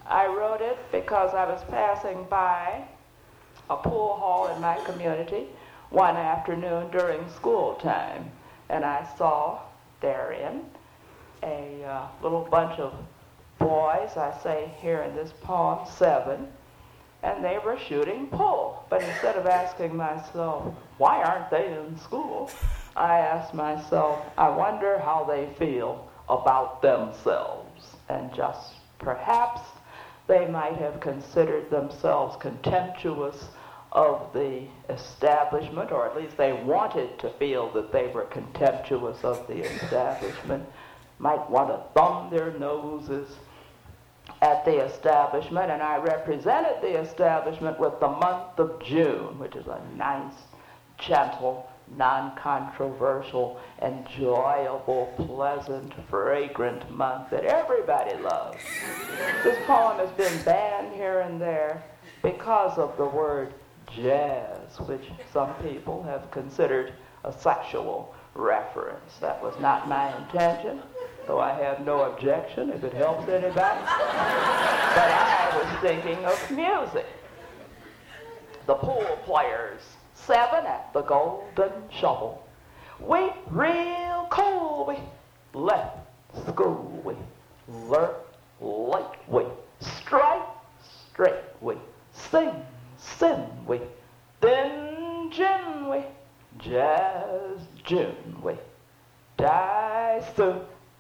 I wrote it because I was passing by a pool hall in my community one afternoon during school time, and I saw therein a uh, little bunch of boys, I say here in this poem, seven, and they were shooting pool. But instead of asking myself, why aren't they in school? I asked myself, I wonder how they feel about themselves. And just perhaps they might have considered themselves contemptuous of the establishment, or at least they wanted to feel that they were contemptuous of the establishment, might want to thumb their noses at the establishment, and I represented the establishment with the month of June, which is a nice, gentle, non-controversial, enjoyable, pleasant, fragrant month that everybody loves. This poem has been banned here and there because of the word jazz, which some people have considered a sexual reference. That was not my intention, though I have no objection if it helps anybody. But I was thinking of music. The pool players, seven at the Golden Shovel. We real cool, we left school, we learn late, we strike straight, we sing, sin, we then gin, we jazz June, we die soon.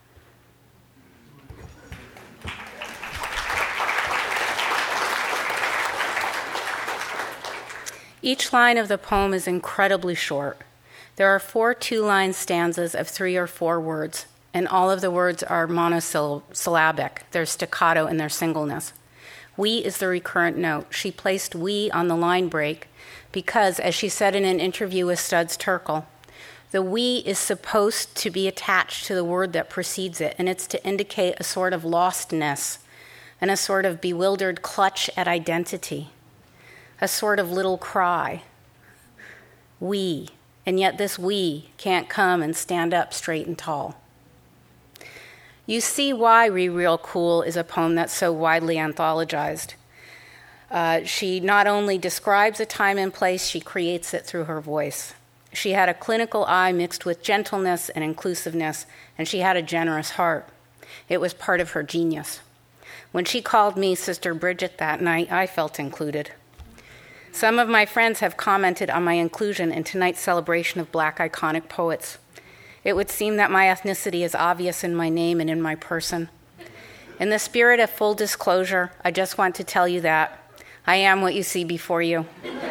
Each line of the poem is incredibly short. There are four two-line stanzas of three or four words, and all of the words are monosyllabic. They're staccato in their singleness. We is the recurrent note. She placed we on the line break because, as she said in an interview with Studs Terkel, the we is supposed to be attached to the word that precedes it, and it's to indicate a sort of lostness and a sort of bewildered clutch at identity, a sort of little cry. We, and yet this we can't come and stand up straight and tall. You see why Re Real Cool is a poem that's so widely anthologized. Uh, she not only describes a time and place, she creates it through her voice. She had a clinical eye mixed with gentleness and inclusiveness, and she had a generous heart. It was part of her genius. When she called me Sister Bridget that night, I felt included. Some of my friends have commented on my inclusion in tonight's celebration of Black iconic poets. It would seem that my ethnicity is obvious in my name and in my person. In the spirit of full disclosure, I just want to tell you that I am what you see before you.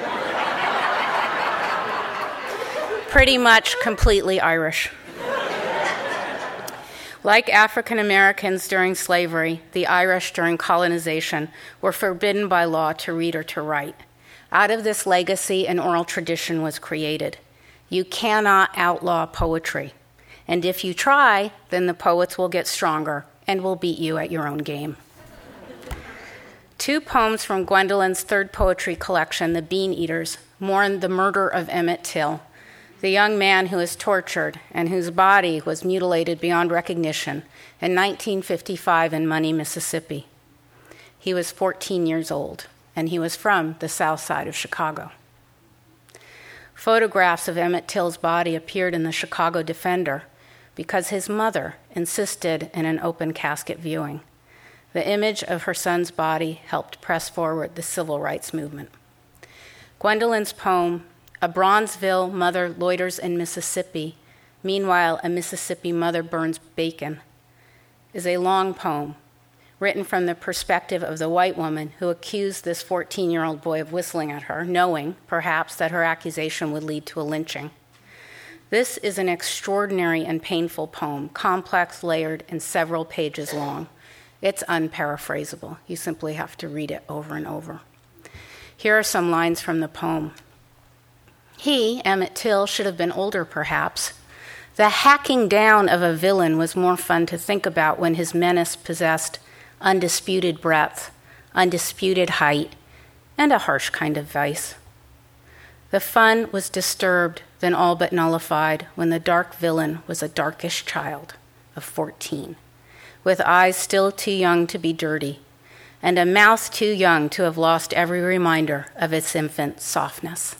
Pretty much completely Irish. Like African Americans during slavery, the Irish during colonization were forbidden by law to read or to write. Out of this legacy, an oral tradition was created. You cannot outlaw poetry. And if you try, then the poets will get stronger and will beat you at your own game. Two poems from Gwendolyn's third poetry collection, The Bean Eaters, mourn the murder of Emmett Till, the young man who was tortured and whose body was mutilated beyond recognition in nineteen fifty-five in Money, Mississippi. He was fourteen years old, and he was from the south side of Chicago. Photographs of Emmett Till's body appeared in the Chicago Defender because his mother insisted in an open casket viewing. The image of her son's body helped press forward the civil rights movement. Gwendolyn's poem, A Bronzeville Mother Loiters in Mississippi, Meanwhile a Mississippi Mother Burns Bacon, is a long poem written from the perspective of the white woman who accused this fourteen-year-old boy of whistling at her, knowing, perhaps, that her accusation would lead to a lynching. This is an extraordinary and painful poem, complex, layered, and several pages long. It's unparaphrasable. You simply have to read it over and over. Here are some lines from the poem. He, Emmett Till, should have been older, perhaps. The hacking down of a villain was more fun to think about when his menace possessed undisputed breadth, undisputed height, and a harsh kind of vice. The fun was disturbed, then all but nullified, when the dark villain was a darkish child of fourteen, with eyes still too young to be dirty, and a mouth too young to have lost every reminder of its infant softness.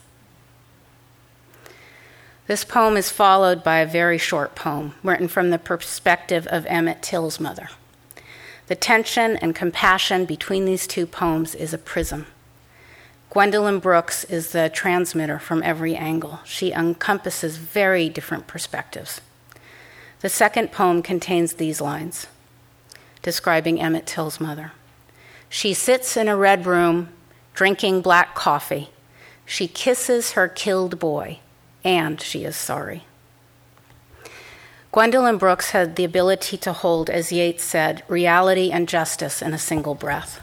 This poem is followed by a very short poem written from the perspective of Emmett Till's mother. The tension and compassion between these two poems is a prism. Gwendolyn Brooks is the transmitter from every angle. She encompasses very different perspectives. The second poem contains these lines, describing Emmett Till's mother. She sits in a red room, drinking black coffee. She kisses her killed boy, and she is sorry. Gwendolyn Brooks had the ability to hold, as Yeats said, reality and justice in a single breath.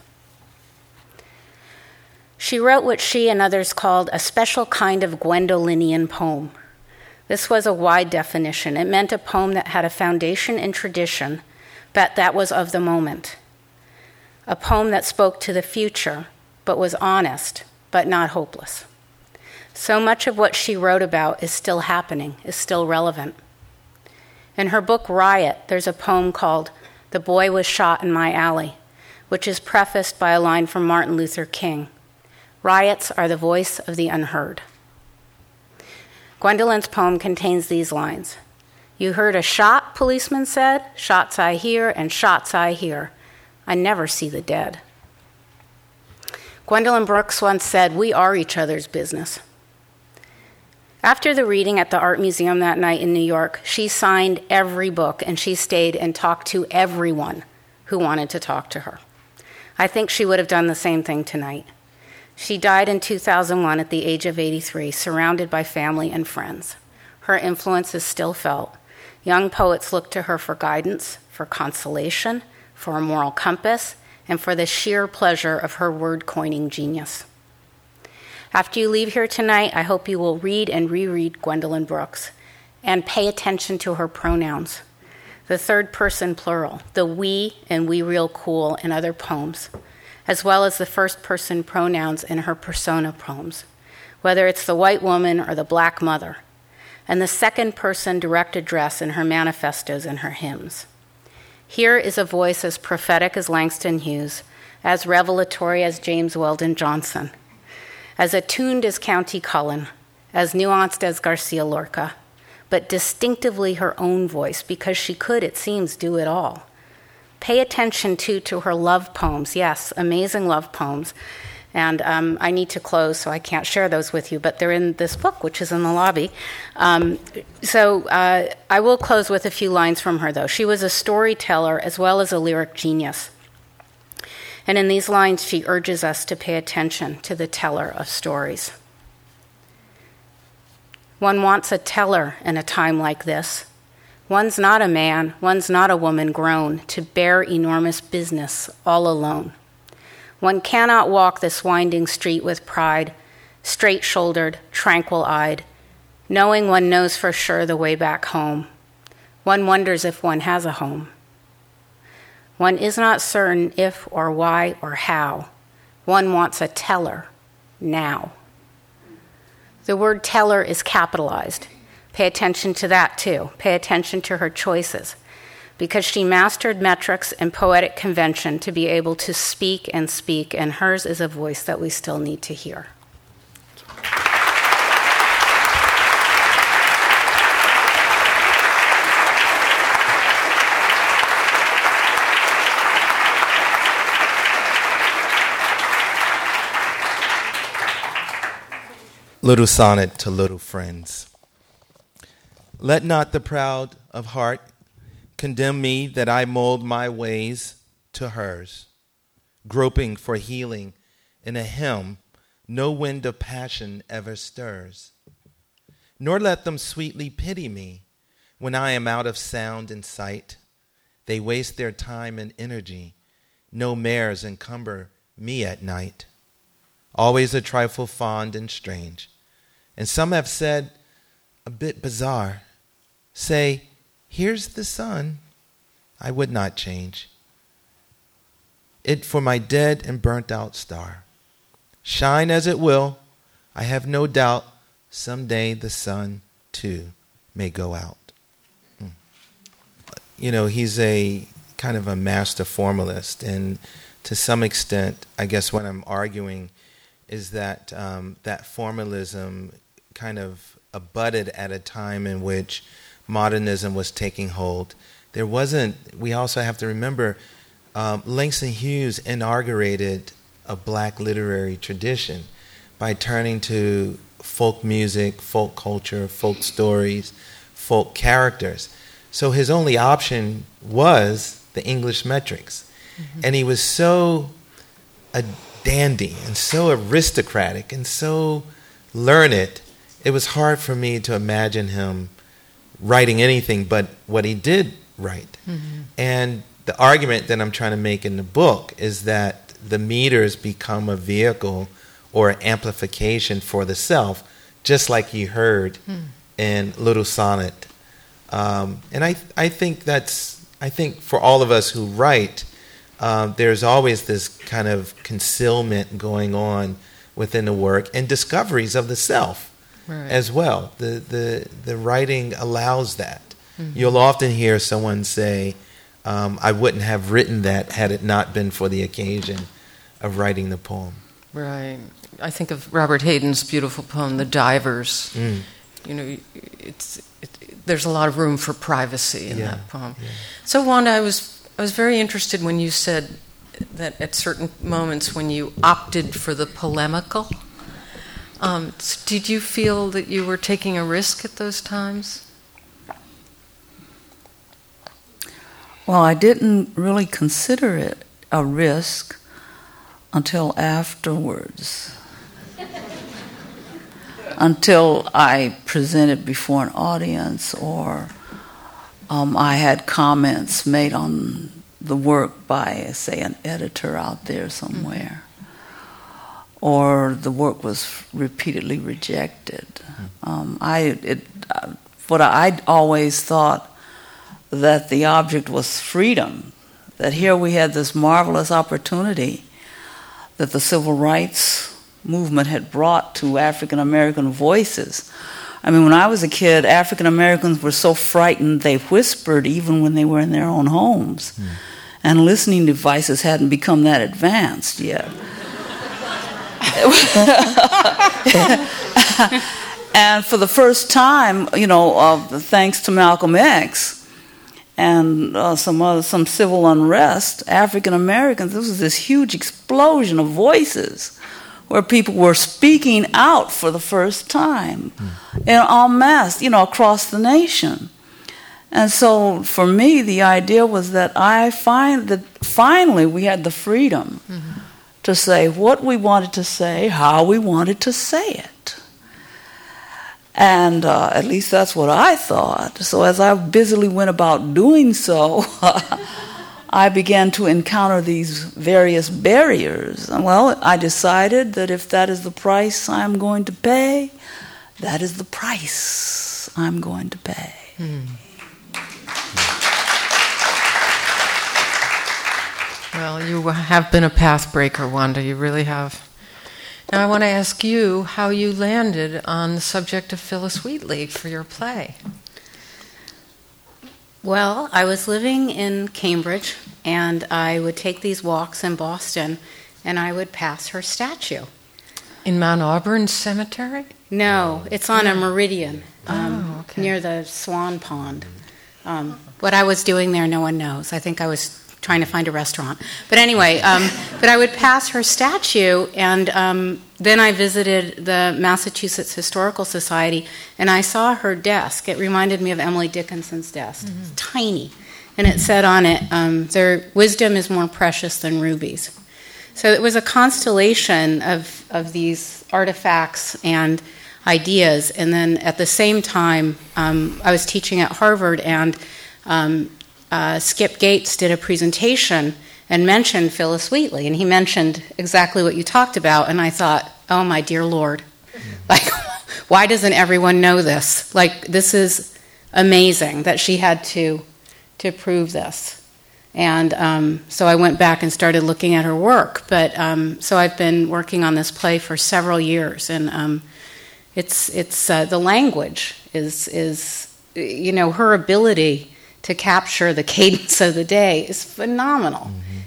She wrote what she and others called a special kind of Gwendolynian poem. This was a wide definition. It meant a poem that had a foundation in tradition, but that was of the moment. A poem that spoke to the future, but was honest, but not hopeless. So much of what she wrote about is still happening, is still relevant. In her book Riot, there's a poem called The Boy Was Shot in My Alley, which is prefaced by a line from Martin Luther King. Riots are the voice of the unheard. Gwendolyn's poem contains these lines. You heard a shot, policeman said, shots I hear and shots I hear. I never see the dead. Gwendolyn Brooks once said, we are each other's business. After the reading at the Art Museum that night in New York, she signed every book and she stayed and talked to everyone who wanted to talk to her. I think she would have done the same thing tonight. She died in two thousand one at the age of eighty-three, surrounded by family and friends. Her influence is still felt. Young poets look to her for guidance, for consolation, for a moral compass, and for the sheer pleasure of her word-coining genius. After you leave here tonight, I hope you will read and reread Gwendolyn Brooks and pay attention to her pronouns. The third person plural, the we and we real cool in other poems, as well as the first person pronouns in her persona poems, whether it's the white woman or the black mother, and the second person direct address in her manifestos and her hymns. Here is a voice as prophetic as Langston Hughes, as revelatory as James Weldon Johnson, as attuned as Countee Cullen, as nuanced as Garcia Lorca, but distinctively her own voice, because she could, it seems, do it all. Pay attention, too, to her love poems. Yes, amazing love poems. And um, I need to close, so I can't share those with you, but they're in this book, which is in the lobby. Um, so uh, I will close with a few lines from her, though. She was a storyteller as well as a lyric genius. And in these lines, she urges us to pay attention to the teller of stories. One wants a teller in a time like this. One's not a man, one's not a woman grown to bear enormous business all alone. One cannot walk this winding street with pride, straight-shouldered, tranquil-eyed, knowing one knows for sure the way back home. One wonders if one has a home. One is not certain if or why or how. One wants a teller now. The word teller is capitalized. Pay attention to that too. Pay attention to her choices, because she mastered metrics and poetic convention to be able to speak and speak, and hers is a voice that we still need to hear. Little sonnet to little friends. Let not the proud of heart condemn me that I mold my ways to hers, groping for healing in a hymn no wind of passion ever stirs. Nor let them sweetly pity me when I am out of sound and sight. They waste their time and energy. No mares encumber me at night. Always a trifle fond and strange, and some have said a bit bizarre. Say, here's the sun, I would not change it for my dead and burnt out star. Shine as it will, I have no doubt someday the sun too may go out. You know, he's a kind of a master formalist, and to some extent, I guess what I'm arguing is that um, that formalism kind of abutted at a time in which modernism was taking hold. There wasn't, we also have to remember, um, Langston Hughes inaugurated a black literary tradition by turning to folk music, folk culture, folk stories, folk characters. So his only option was the English metrics. Mm-hmm. And he was so a dandy and so aristocratic and so learned, it was hard for me to imagine him writing anything but what he did write. Mm-hmm. And the argument that I'm trying to make in the book is that the meters become a vehicle or amplification for the self, just like you heard mm. in Little Sonnet. Um, and I, I think that's, I think for all of us who write, um, there's always this kind of concealment going on within the work and discoveries of the self right. as well. The, the, the writing allows that. Mm-hmm. You'll often hear someone say, um, I wouldn't have written that had it not been for the occasion of writing the poem. Right. I think of Robert Hayden's beautiful poem, The Divers. Mm. You know, it's it, there's a lot of room for privacy in yeah. that poem. Yeah. So, Wanda, I was I was very interested when you said that at certain moments when you opted for the polemical. Um, did you feel that you were taking a risk at those times? Well, I didn't really consider it a risk until afterwards. Until I presented before an audience or um, I had comments made on the work by, say, an editor out there somewhere. Mm-hmm. Or the work was repeatedly rejected. Mm-hmm. Um, I, it, uh, what I I'd always thought that the object was freedom, that here we had this marvelous opportunity that the civil rights movement had brought to African American voices. I mean, when I was a kid, African Americans were so frightened they whispered even when they were in their own homes. Mm. And listening devices hadn't become that advanced yet. And for the first time, you know, uh, thanks to Malcolm X, and uh, some other, some civil unrest, African Americans, this was this huge explosion of voices where people were speaking out for the first time mm. en masse, you know, across the nation. And so for me, the idea was that I find that finally we had the freedom mm-hmm. to say what we wanted to say, how we wanted to say it. And uh, at least that's what I thought. So as I busily went about doing so, I began to encounter these various barriers. And well, I decided that if that is the price I'm going to pay, that is the price I'm going to pay. Hmm. Well, you have been a path breaker, Wanda. You really have. Now I want to ask you how you landed on the subject of Phillis Wheatley for your play. Well, I was living in Cambridge, and I would take these walks in Boston, and I would pass her statue. In Mount Auburn Cemetery? No, it's on a meridian um, oh, okay. near the Swan Pond. Um, what I was doing there, no one knows. I think I was trying to find a restaurant. But anyway, um, but I would pass her statue, and um, then I visited the Massachusetts Historical Society, and I saw her desk. It reminded me of Emily Dickinson's desk. Mm-hmm. It's tiny. And it said on it, um, their wisdom is more precious than rubies. So it was a constellation of, of these artifacts and ideas. And then at the same time, um, I was teaching at Harvard, and um, Uh, Skip Gates did a presentation and mentioned Phillis Wheatley, and he mentioned exactly what you talked about, and I thought, oh my dear Lord, like, why doesn't everyone know this? Like, this is amazing that she had to to prove this. And um, so I went back and started looking at her work, but um, so I've been working on this play for several years, and um, it's it's uh, the language is is you know, her ability to capture the cadence of the day is phenomenal. Mm-hmm.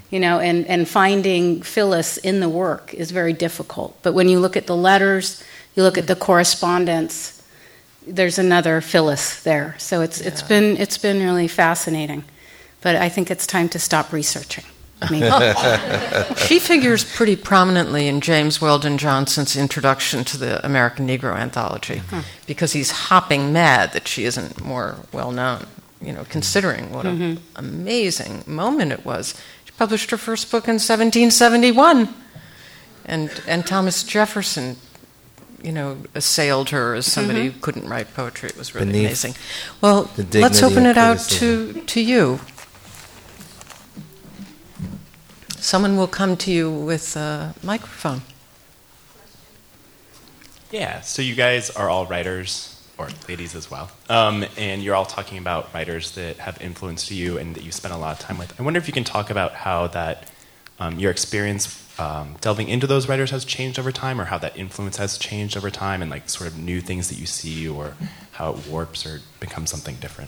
You know, and, and finding Phyllis in the work is very difficult. But when you look at the letters, you look at the correspondence, there's another Phyllis there. So it's yeah. it's been it's been really fascinating. But I think it's time to stop researching. She figures pretty prominently in James Weldon Johnson's introduction to the American Negro Anthology, hmm. because he's hopping mad that she isn't more well known. You know, considering what mm-hmm. an amazing moment it was. She published her first book in seventeen seventy-one, and and Thomas Jefferson, you know, assailed her as somebody mm-hmm. who couldn't write poetry. It was really Beneath amazing. Well, let's open it out to, to you. Someone will come to you with a microphone. Yeah, so you guys are all writers, or ladies as well, um, and you're all talking about writers that have influenced you and that you spent a lot of time with. I wonder if you can talk about how that um, your experience um, delving into those writers has changed over time, or how that influence has changed over time, and like sort of new things that you see, or how it warps or becomes something different.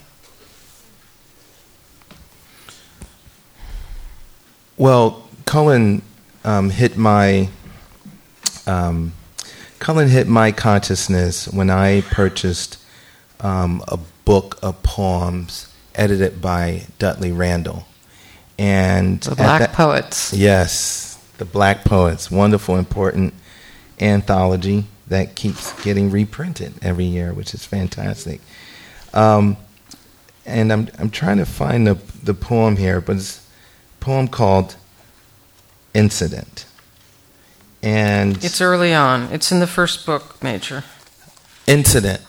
Well, Cullen um, hit my um, Cullen hit my consciousness when I purchased um, a book of poems edited by Dudley Randall, and the Black that, Poets. Yes, the Black Poets, wonderful, important anthology that keeps getting reprinted every year, which is fantastic. Um, and I'm I'm trying to find the the poem here, but it's a poem called Incident. And it's early on. It's in the first book, Major. Incident.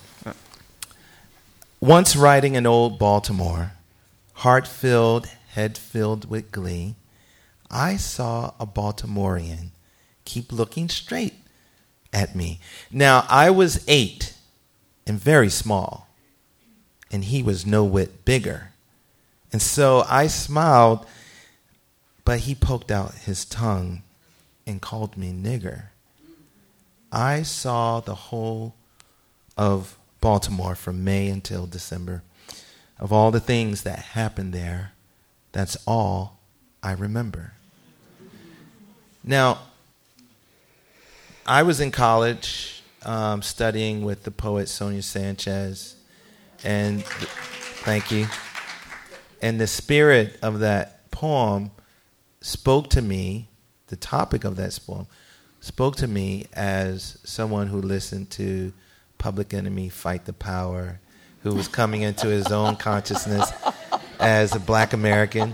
Once riding in old Baltimore, heart filled, head filled with glee, I saw a Baltimorean keep looking straight at me. Now, I was eight and very small, and he was no whit bigger. And so I smiled, but he poked out his tongue and called me nigger. I saw the whole of Baltimore from May until December. Of all the things that happened there, that's all I remember. Now, I was in college um, studying with the poet Sonia Sanchez, and th- thank you. And the spirit of that poem spoke to me. The topic of that poem spoke to me as someone who listened to Public Enemy, Fight the Power, who was coming into his own consciousness as a black American.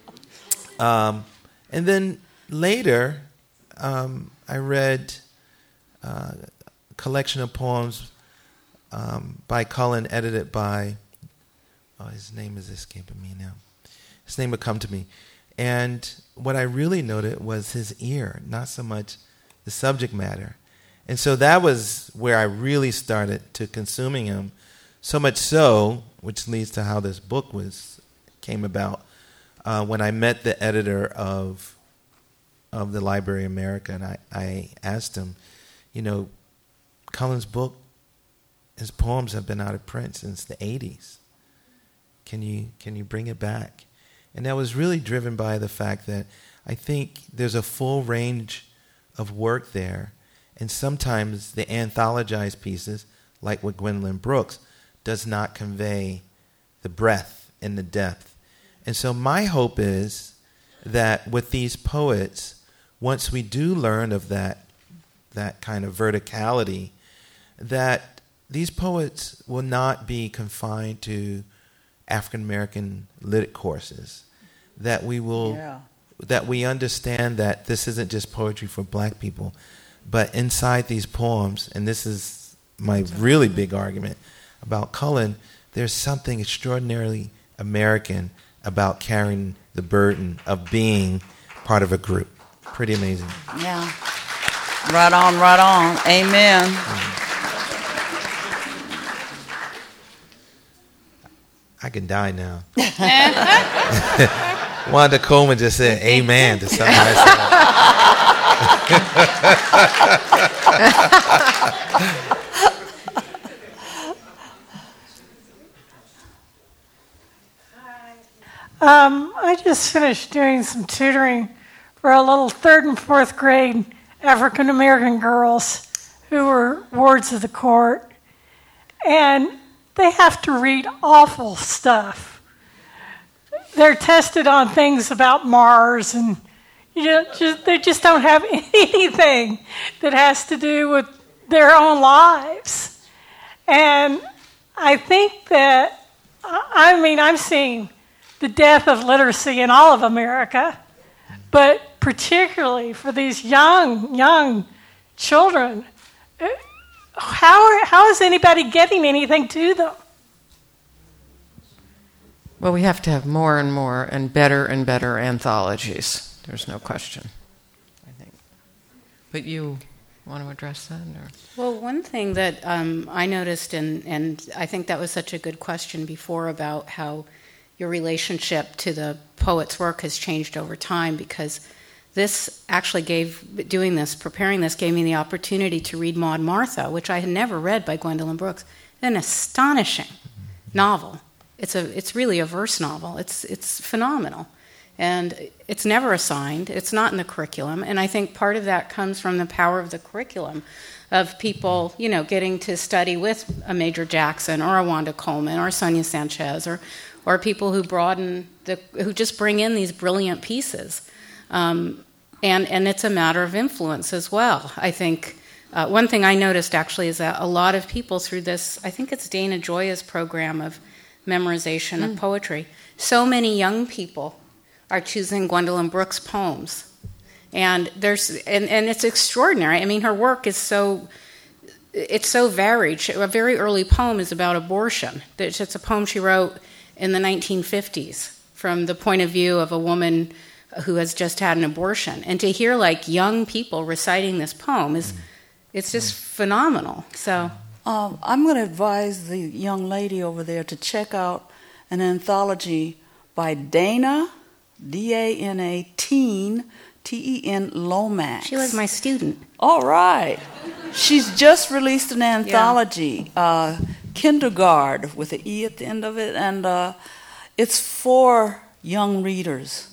Um, and then later, um, I read uh, a collection of poems um, by Cullen, edited by, oh, his name is escaping me now. His name would come to me. And what I really noted was his ear, not so much the subject matter. And so that was where I really started to consuming him, so much so, which leads to how this book was came about. Uh, when I met the editor of of the Library of America, and I, I asked him, you know, Cullen's book, his poems have been out of print since the eighties. Can you can you bring it back? And that was really driven by the fact that I think there's a full range of work there. And sometimes the anthologized pieces, like with Gwendolyn Brooks, does not convey the breadth and the depth. And so my hope is that with these poets, once we do learn of that, that kind of verticality, that these poets will not be confined to African-American lit courses, that we will, yeah. that we understand that this isn't just poetry for black people, but inside these poems, and this is my really big argument about Cullen, there's something extraordinarily American about carrying the burden of being part of a group. Pretty amazing. Yeah. Right on, right on. Amen. Mm-hmm. I can die now. Wanda Coleman just said amen to something I said. um, I just just finished doing some tutoring for a little third and fourth grade African American girls who were wards of the court. And they have to read awful stuff. They're tested on things about Mars, and you know, just, they just don't have anything that has to do with their own lives. And I think that, I mean, I'm seeing the death of literacy in all of America, but particularly for these young, young children, how, how is anybody getting anything to them? Well, we have to have more and more and better and better anthologies. There's no question, I think. But you want to address that? Or? Well, one thing that um, I noticed, and, and I think that was such a good question before about how your relationship to the poet's work has changed over time, because this actually gave, doing this, preparing this, gave me the opportunity to read Maud Martha, which I had never read by Gwendolyn Brooks. An astonishing novel. It's a, it's really a verse novel. It's, it's phenomenal. And it's never assigned. It's not in the curriculum. And I think part of that comes from the power of the curriculum, of people, you know, getting to study with a Major Jackson or a Wanda Coleman or Sonia Sanchez, or, or people who broaden, the, who just bring in these brilliant pieces. Um, and, and it's a matter of influence as well. I think uh, one thing I noticed actually is that a lot of people through this, I think it's Dana Joya's program of memorization mm. of poetry, so many young people are choosing Gwendolyn Brooks poems. And there's and, and it's extraordinary. I mean, her work is so it's so varied. A very early poem is about abortion. It's a poem she wrote in the nineteen fifties from the point of view of a woman who has just had an abortion. And to hear like young people reciting this poem is it's just phenomenal. So um, I'm going to advise the young lady over there to check out an anthology by Dana, D A N A, Teen, T E N, Lomax. She was my student. All right. She's just released an anthology, yeah. uh, Kindergarten, with an E at the end of it, and uh, it's for young readers.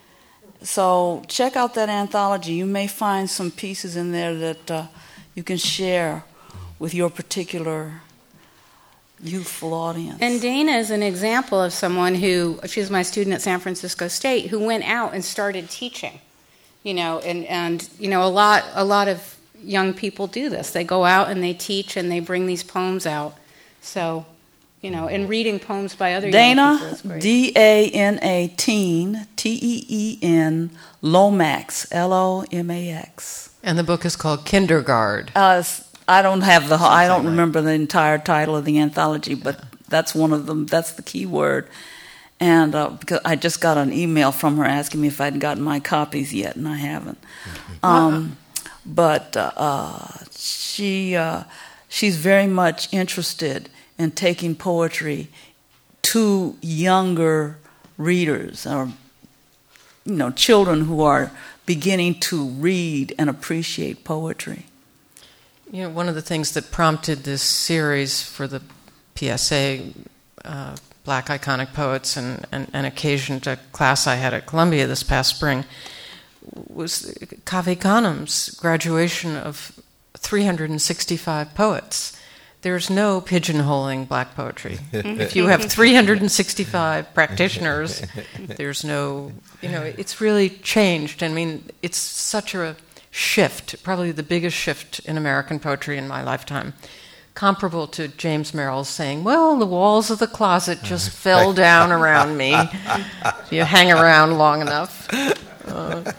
So check out that anthology. You may find some pieces in there that uh, you can share with your particular youthful audience. And Dana is an example of someone who, she was my student at San Francisco State, who went out and started teaching. You know, and, and you know, a lot a lot of young people do this. They go out and they teach and they bring these poems out. So, you know, and reading poems by other Dana, young people is great. D A N A, Teen, T E E N, Lomax, L O M A X. And the book is called Kindergarten. Uh, I don't have the. I don't remember the entire title of the anthology, but that's one of them. That's the key word. And uh, because I just got an email from her asking me if I'd gotten my copies yet, and I haven't. Um, but uh, uh, she uh, she's very much interested in taking poetry to younger readers, or you know, children who are beginning to read and appreciate poetry. You know, one of the things that prompted this series for the P S A, uh, Black Iconic Poets, and, and, and occasioned a class I had at Columbia this past spring, was Cave Canem's graduation of three hundred sixty-five poets. There's no pigeonholing black poetry. If you have three hundred sixty-five practitioners, there's no, you know, it's really changed. I mean, it's such a shift, probably the biggest shift in American poetry in my lifetime. Comparable to James Merrill saying, well, the walls of the closet just fell down around me. If you hang around long enough. Uh,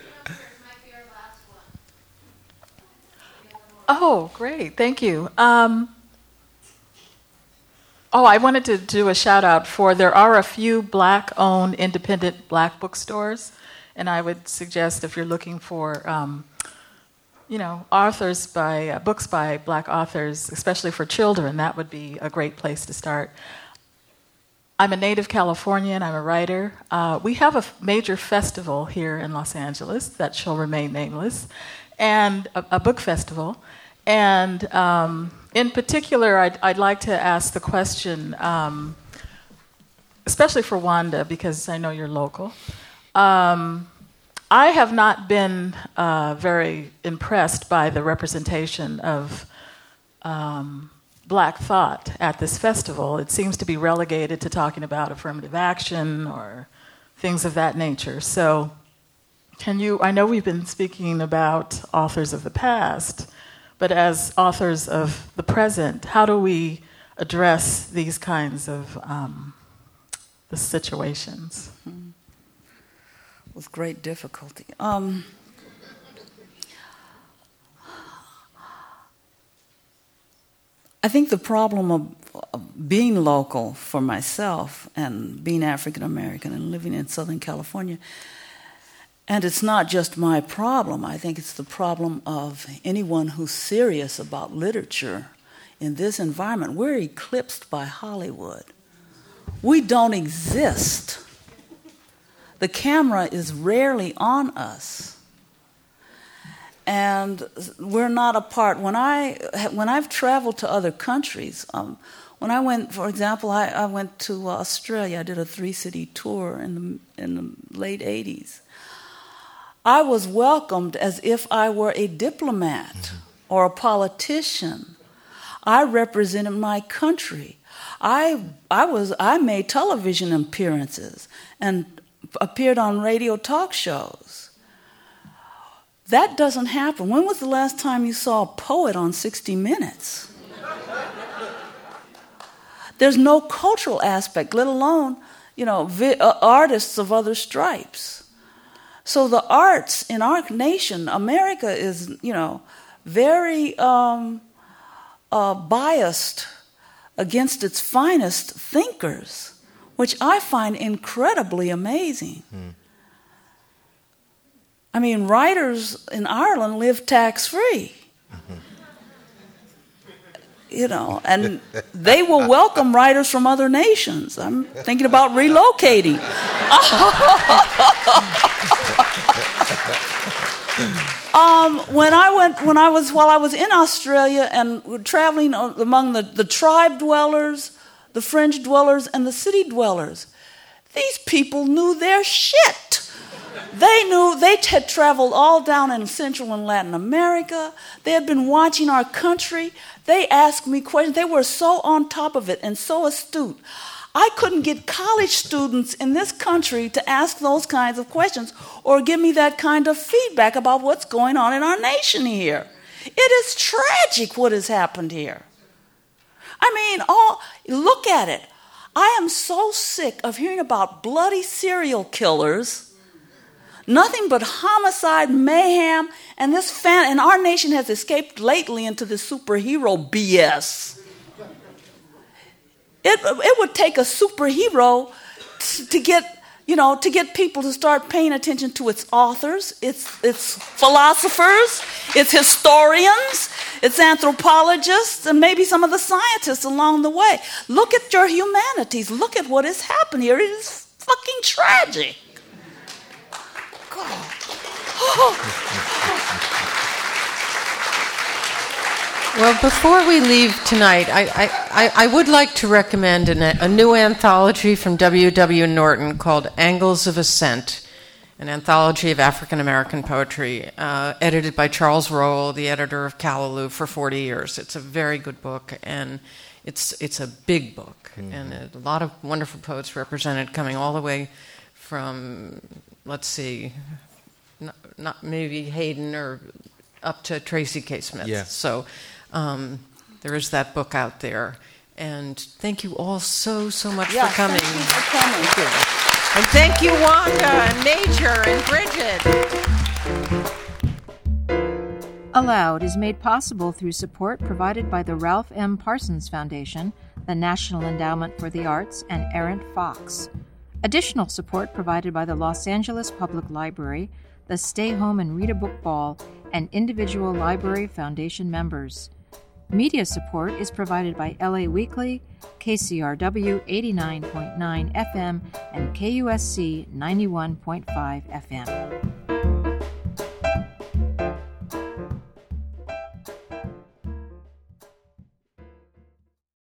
oh, great. Thank you. Um, oh, I wanted to do a shout out for, there are a few black-owned independent black bookstores, and I would suggest if you're looking for um, you know, authors by, uh, books by black authors, especially for children, that would be a great place to start. I'm a native Californian, I'm a writer. Uh, we have a f- major festival here in Los Angeles that shall remain nameless, and a, a book festival. And um, in particular, I'd, I'd like to ask the question, um, especially for Wanda, because I know you're local. Um, I have not been uh, very impressed by the representation of um, Black thought at this festival. It seems to be relegated to talking about affirmative action or things of that nature. So can you, I know we've been speaking about authors of the past, but as authors of the present, how do we address these kinds of um, the situations? Mm-hmm. With great difficulty. Um, I think the problem of, of being local for myself and being African American and living in Southern California, and it's not just my problem, I think it's the problem of anyone who's serious about literature in this environment. We're eclipsed by Hollywood. We don't exist. The camera is rarely on us. And we're not a part. When, I, when I've traveled to other countries, um, when I went, for example, I, I went to Australia. I did a three-city tour in the, in the late eighties. I was welcomed as if I were a diplomat mm-hmm. or a politician. I represented my country. I, I, was, I made television appearances and appeared on radio talk shows. That doesn't happen. When was the last time you saw a poet on sixty minutes? There's no cultural aspect, let alone, you know, vi- uh, artists of other stripes. So the arts in our nation, America is, you know, very um, uh, biased against its finest thinkers, which I find incredibly amazing. Mm. I mean, writers in Ireland live tax-free. Mm-hmm. You know, and they will welcome writers from other nations. I'm thinking about relocating. um, when I went, when I was, while I was in Australia and traveling among the, the tribe dwellers, the fringe dwellers, and the city dwellers, these people knew their shit. They knew, they had traveled all down in Central and Latin America. They had been watching our country. They asked me questions. They were so on top of it and so astute. I couldn't get college students in this country to ask those kinds of questions or give me that kind of feedback about what's going on in our nation here. It is tragic what has happened here. I mean, all, look at it. I am so sick of hearing about bloody serial killers. Nothing but homicide, mayhem, and this fan, and our nation has escaped lately into this superhero B S. It it would take a superhero t- to get, you know, to get people to start paying attention to its authors, its its philosophers, its historians, its anthropologists, and maybe some of the scientists along the way. Look at your humanities. Look at what has happened here. It is fucking tragic. Well, before we leave tonight, I, I, I would like to recommend an, a new anthology from W W Norton called Angles of Ascent, an anthology of African American poetry, uh, edited by Charles Rowell, the editor of Callaloo, for forty years. It's a very good book, and it's it's a big book, mm-hmm. and a lot of wonderful poets represented, coming all the way from, let's see, not, not maybe Hayden or up to Tracy K. Smith. Yeah. So um, there is that book out there. And thank you all so, so much yeah, for coming. Thank you for coming. Thank you. And thank you, Wanda and Major and Bridget. Aloud is made possible through support provided by the Ralph M. Parsons Foundation, the National Endowment for the Arts, and Errant Fox. Additional support provided by the Los Angeles Public Library, the Stay Home and Read a Book Ball, and individual library foundation members. Media support is provided by L A Weekly, K C R W eighty-nine point nine F M, and K U S C ninety-one point five F M.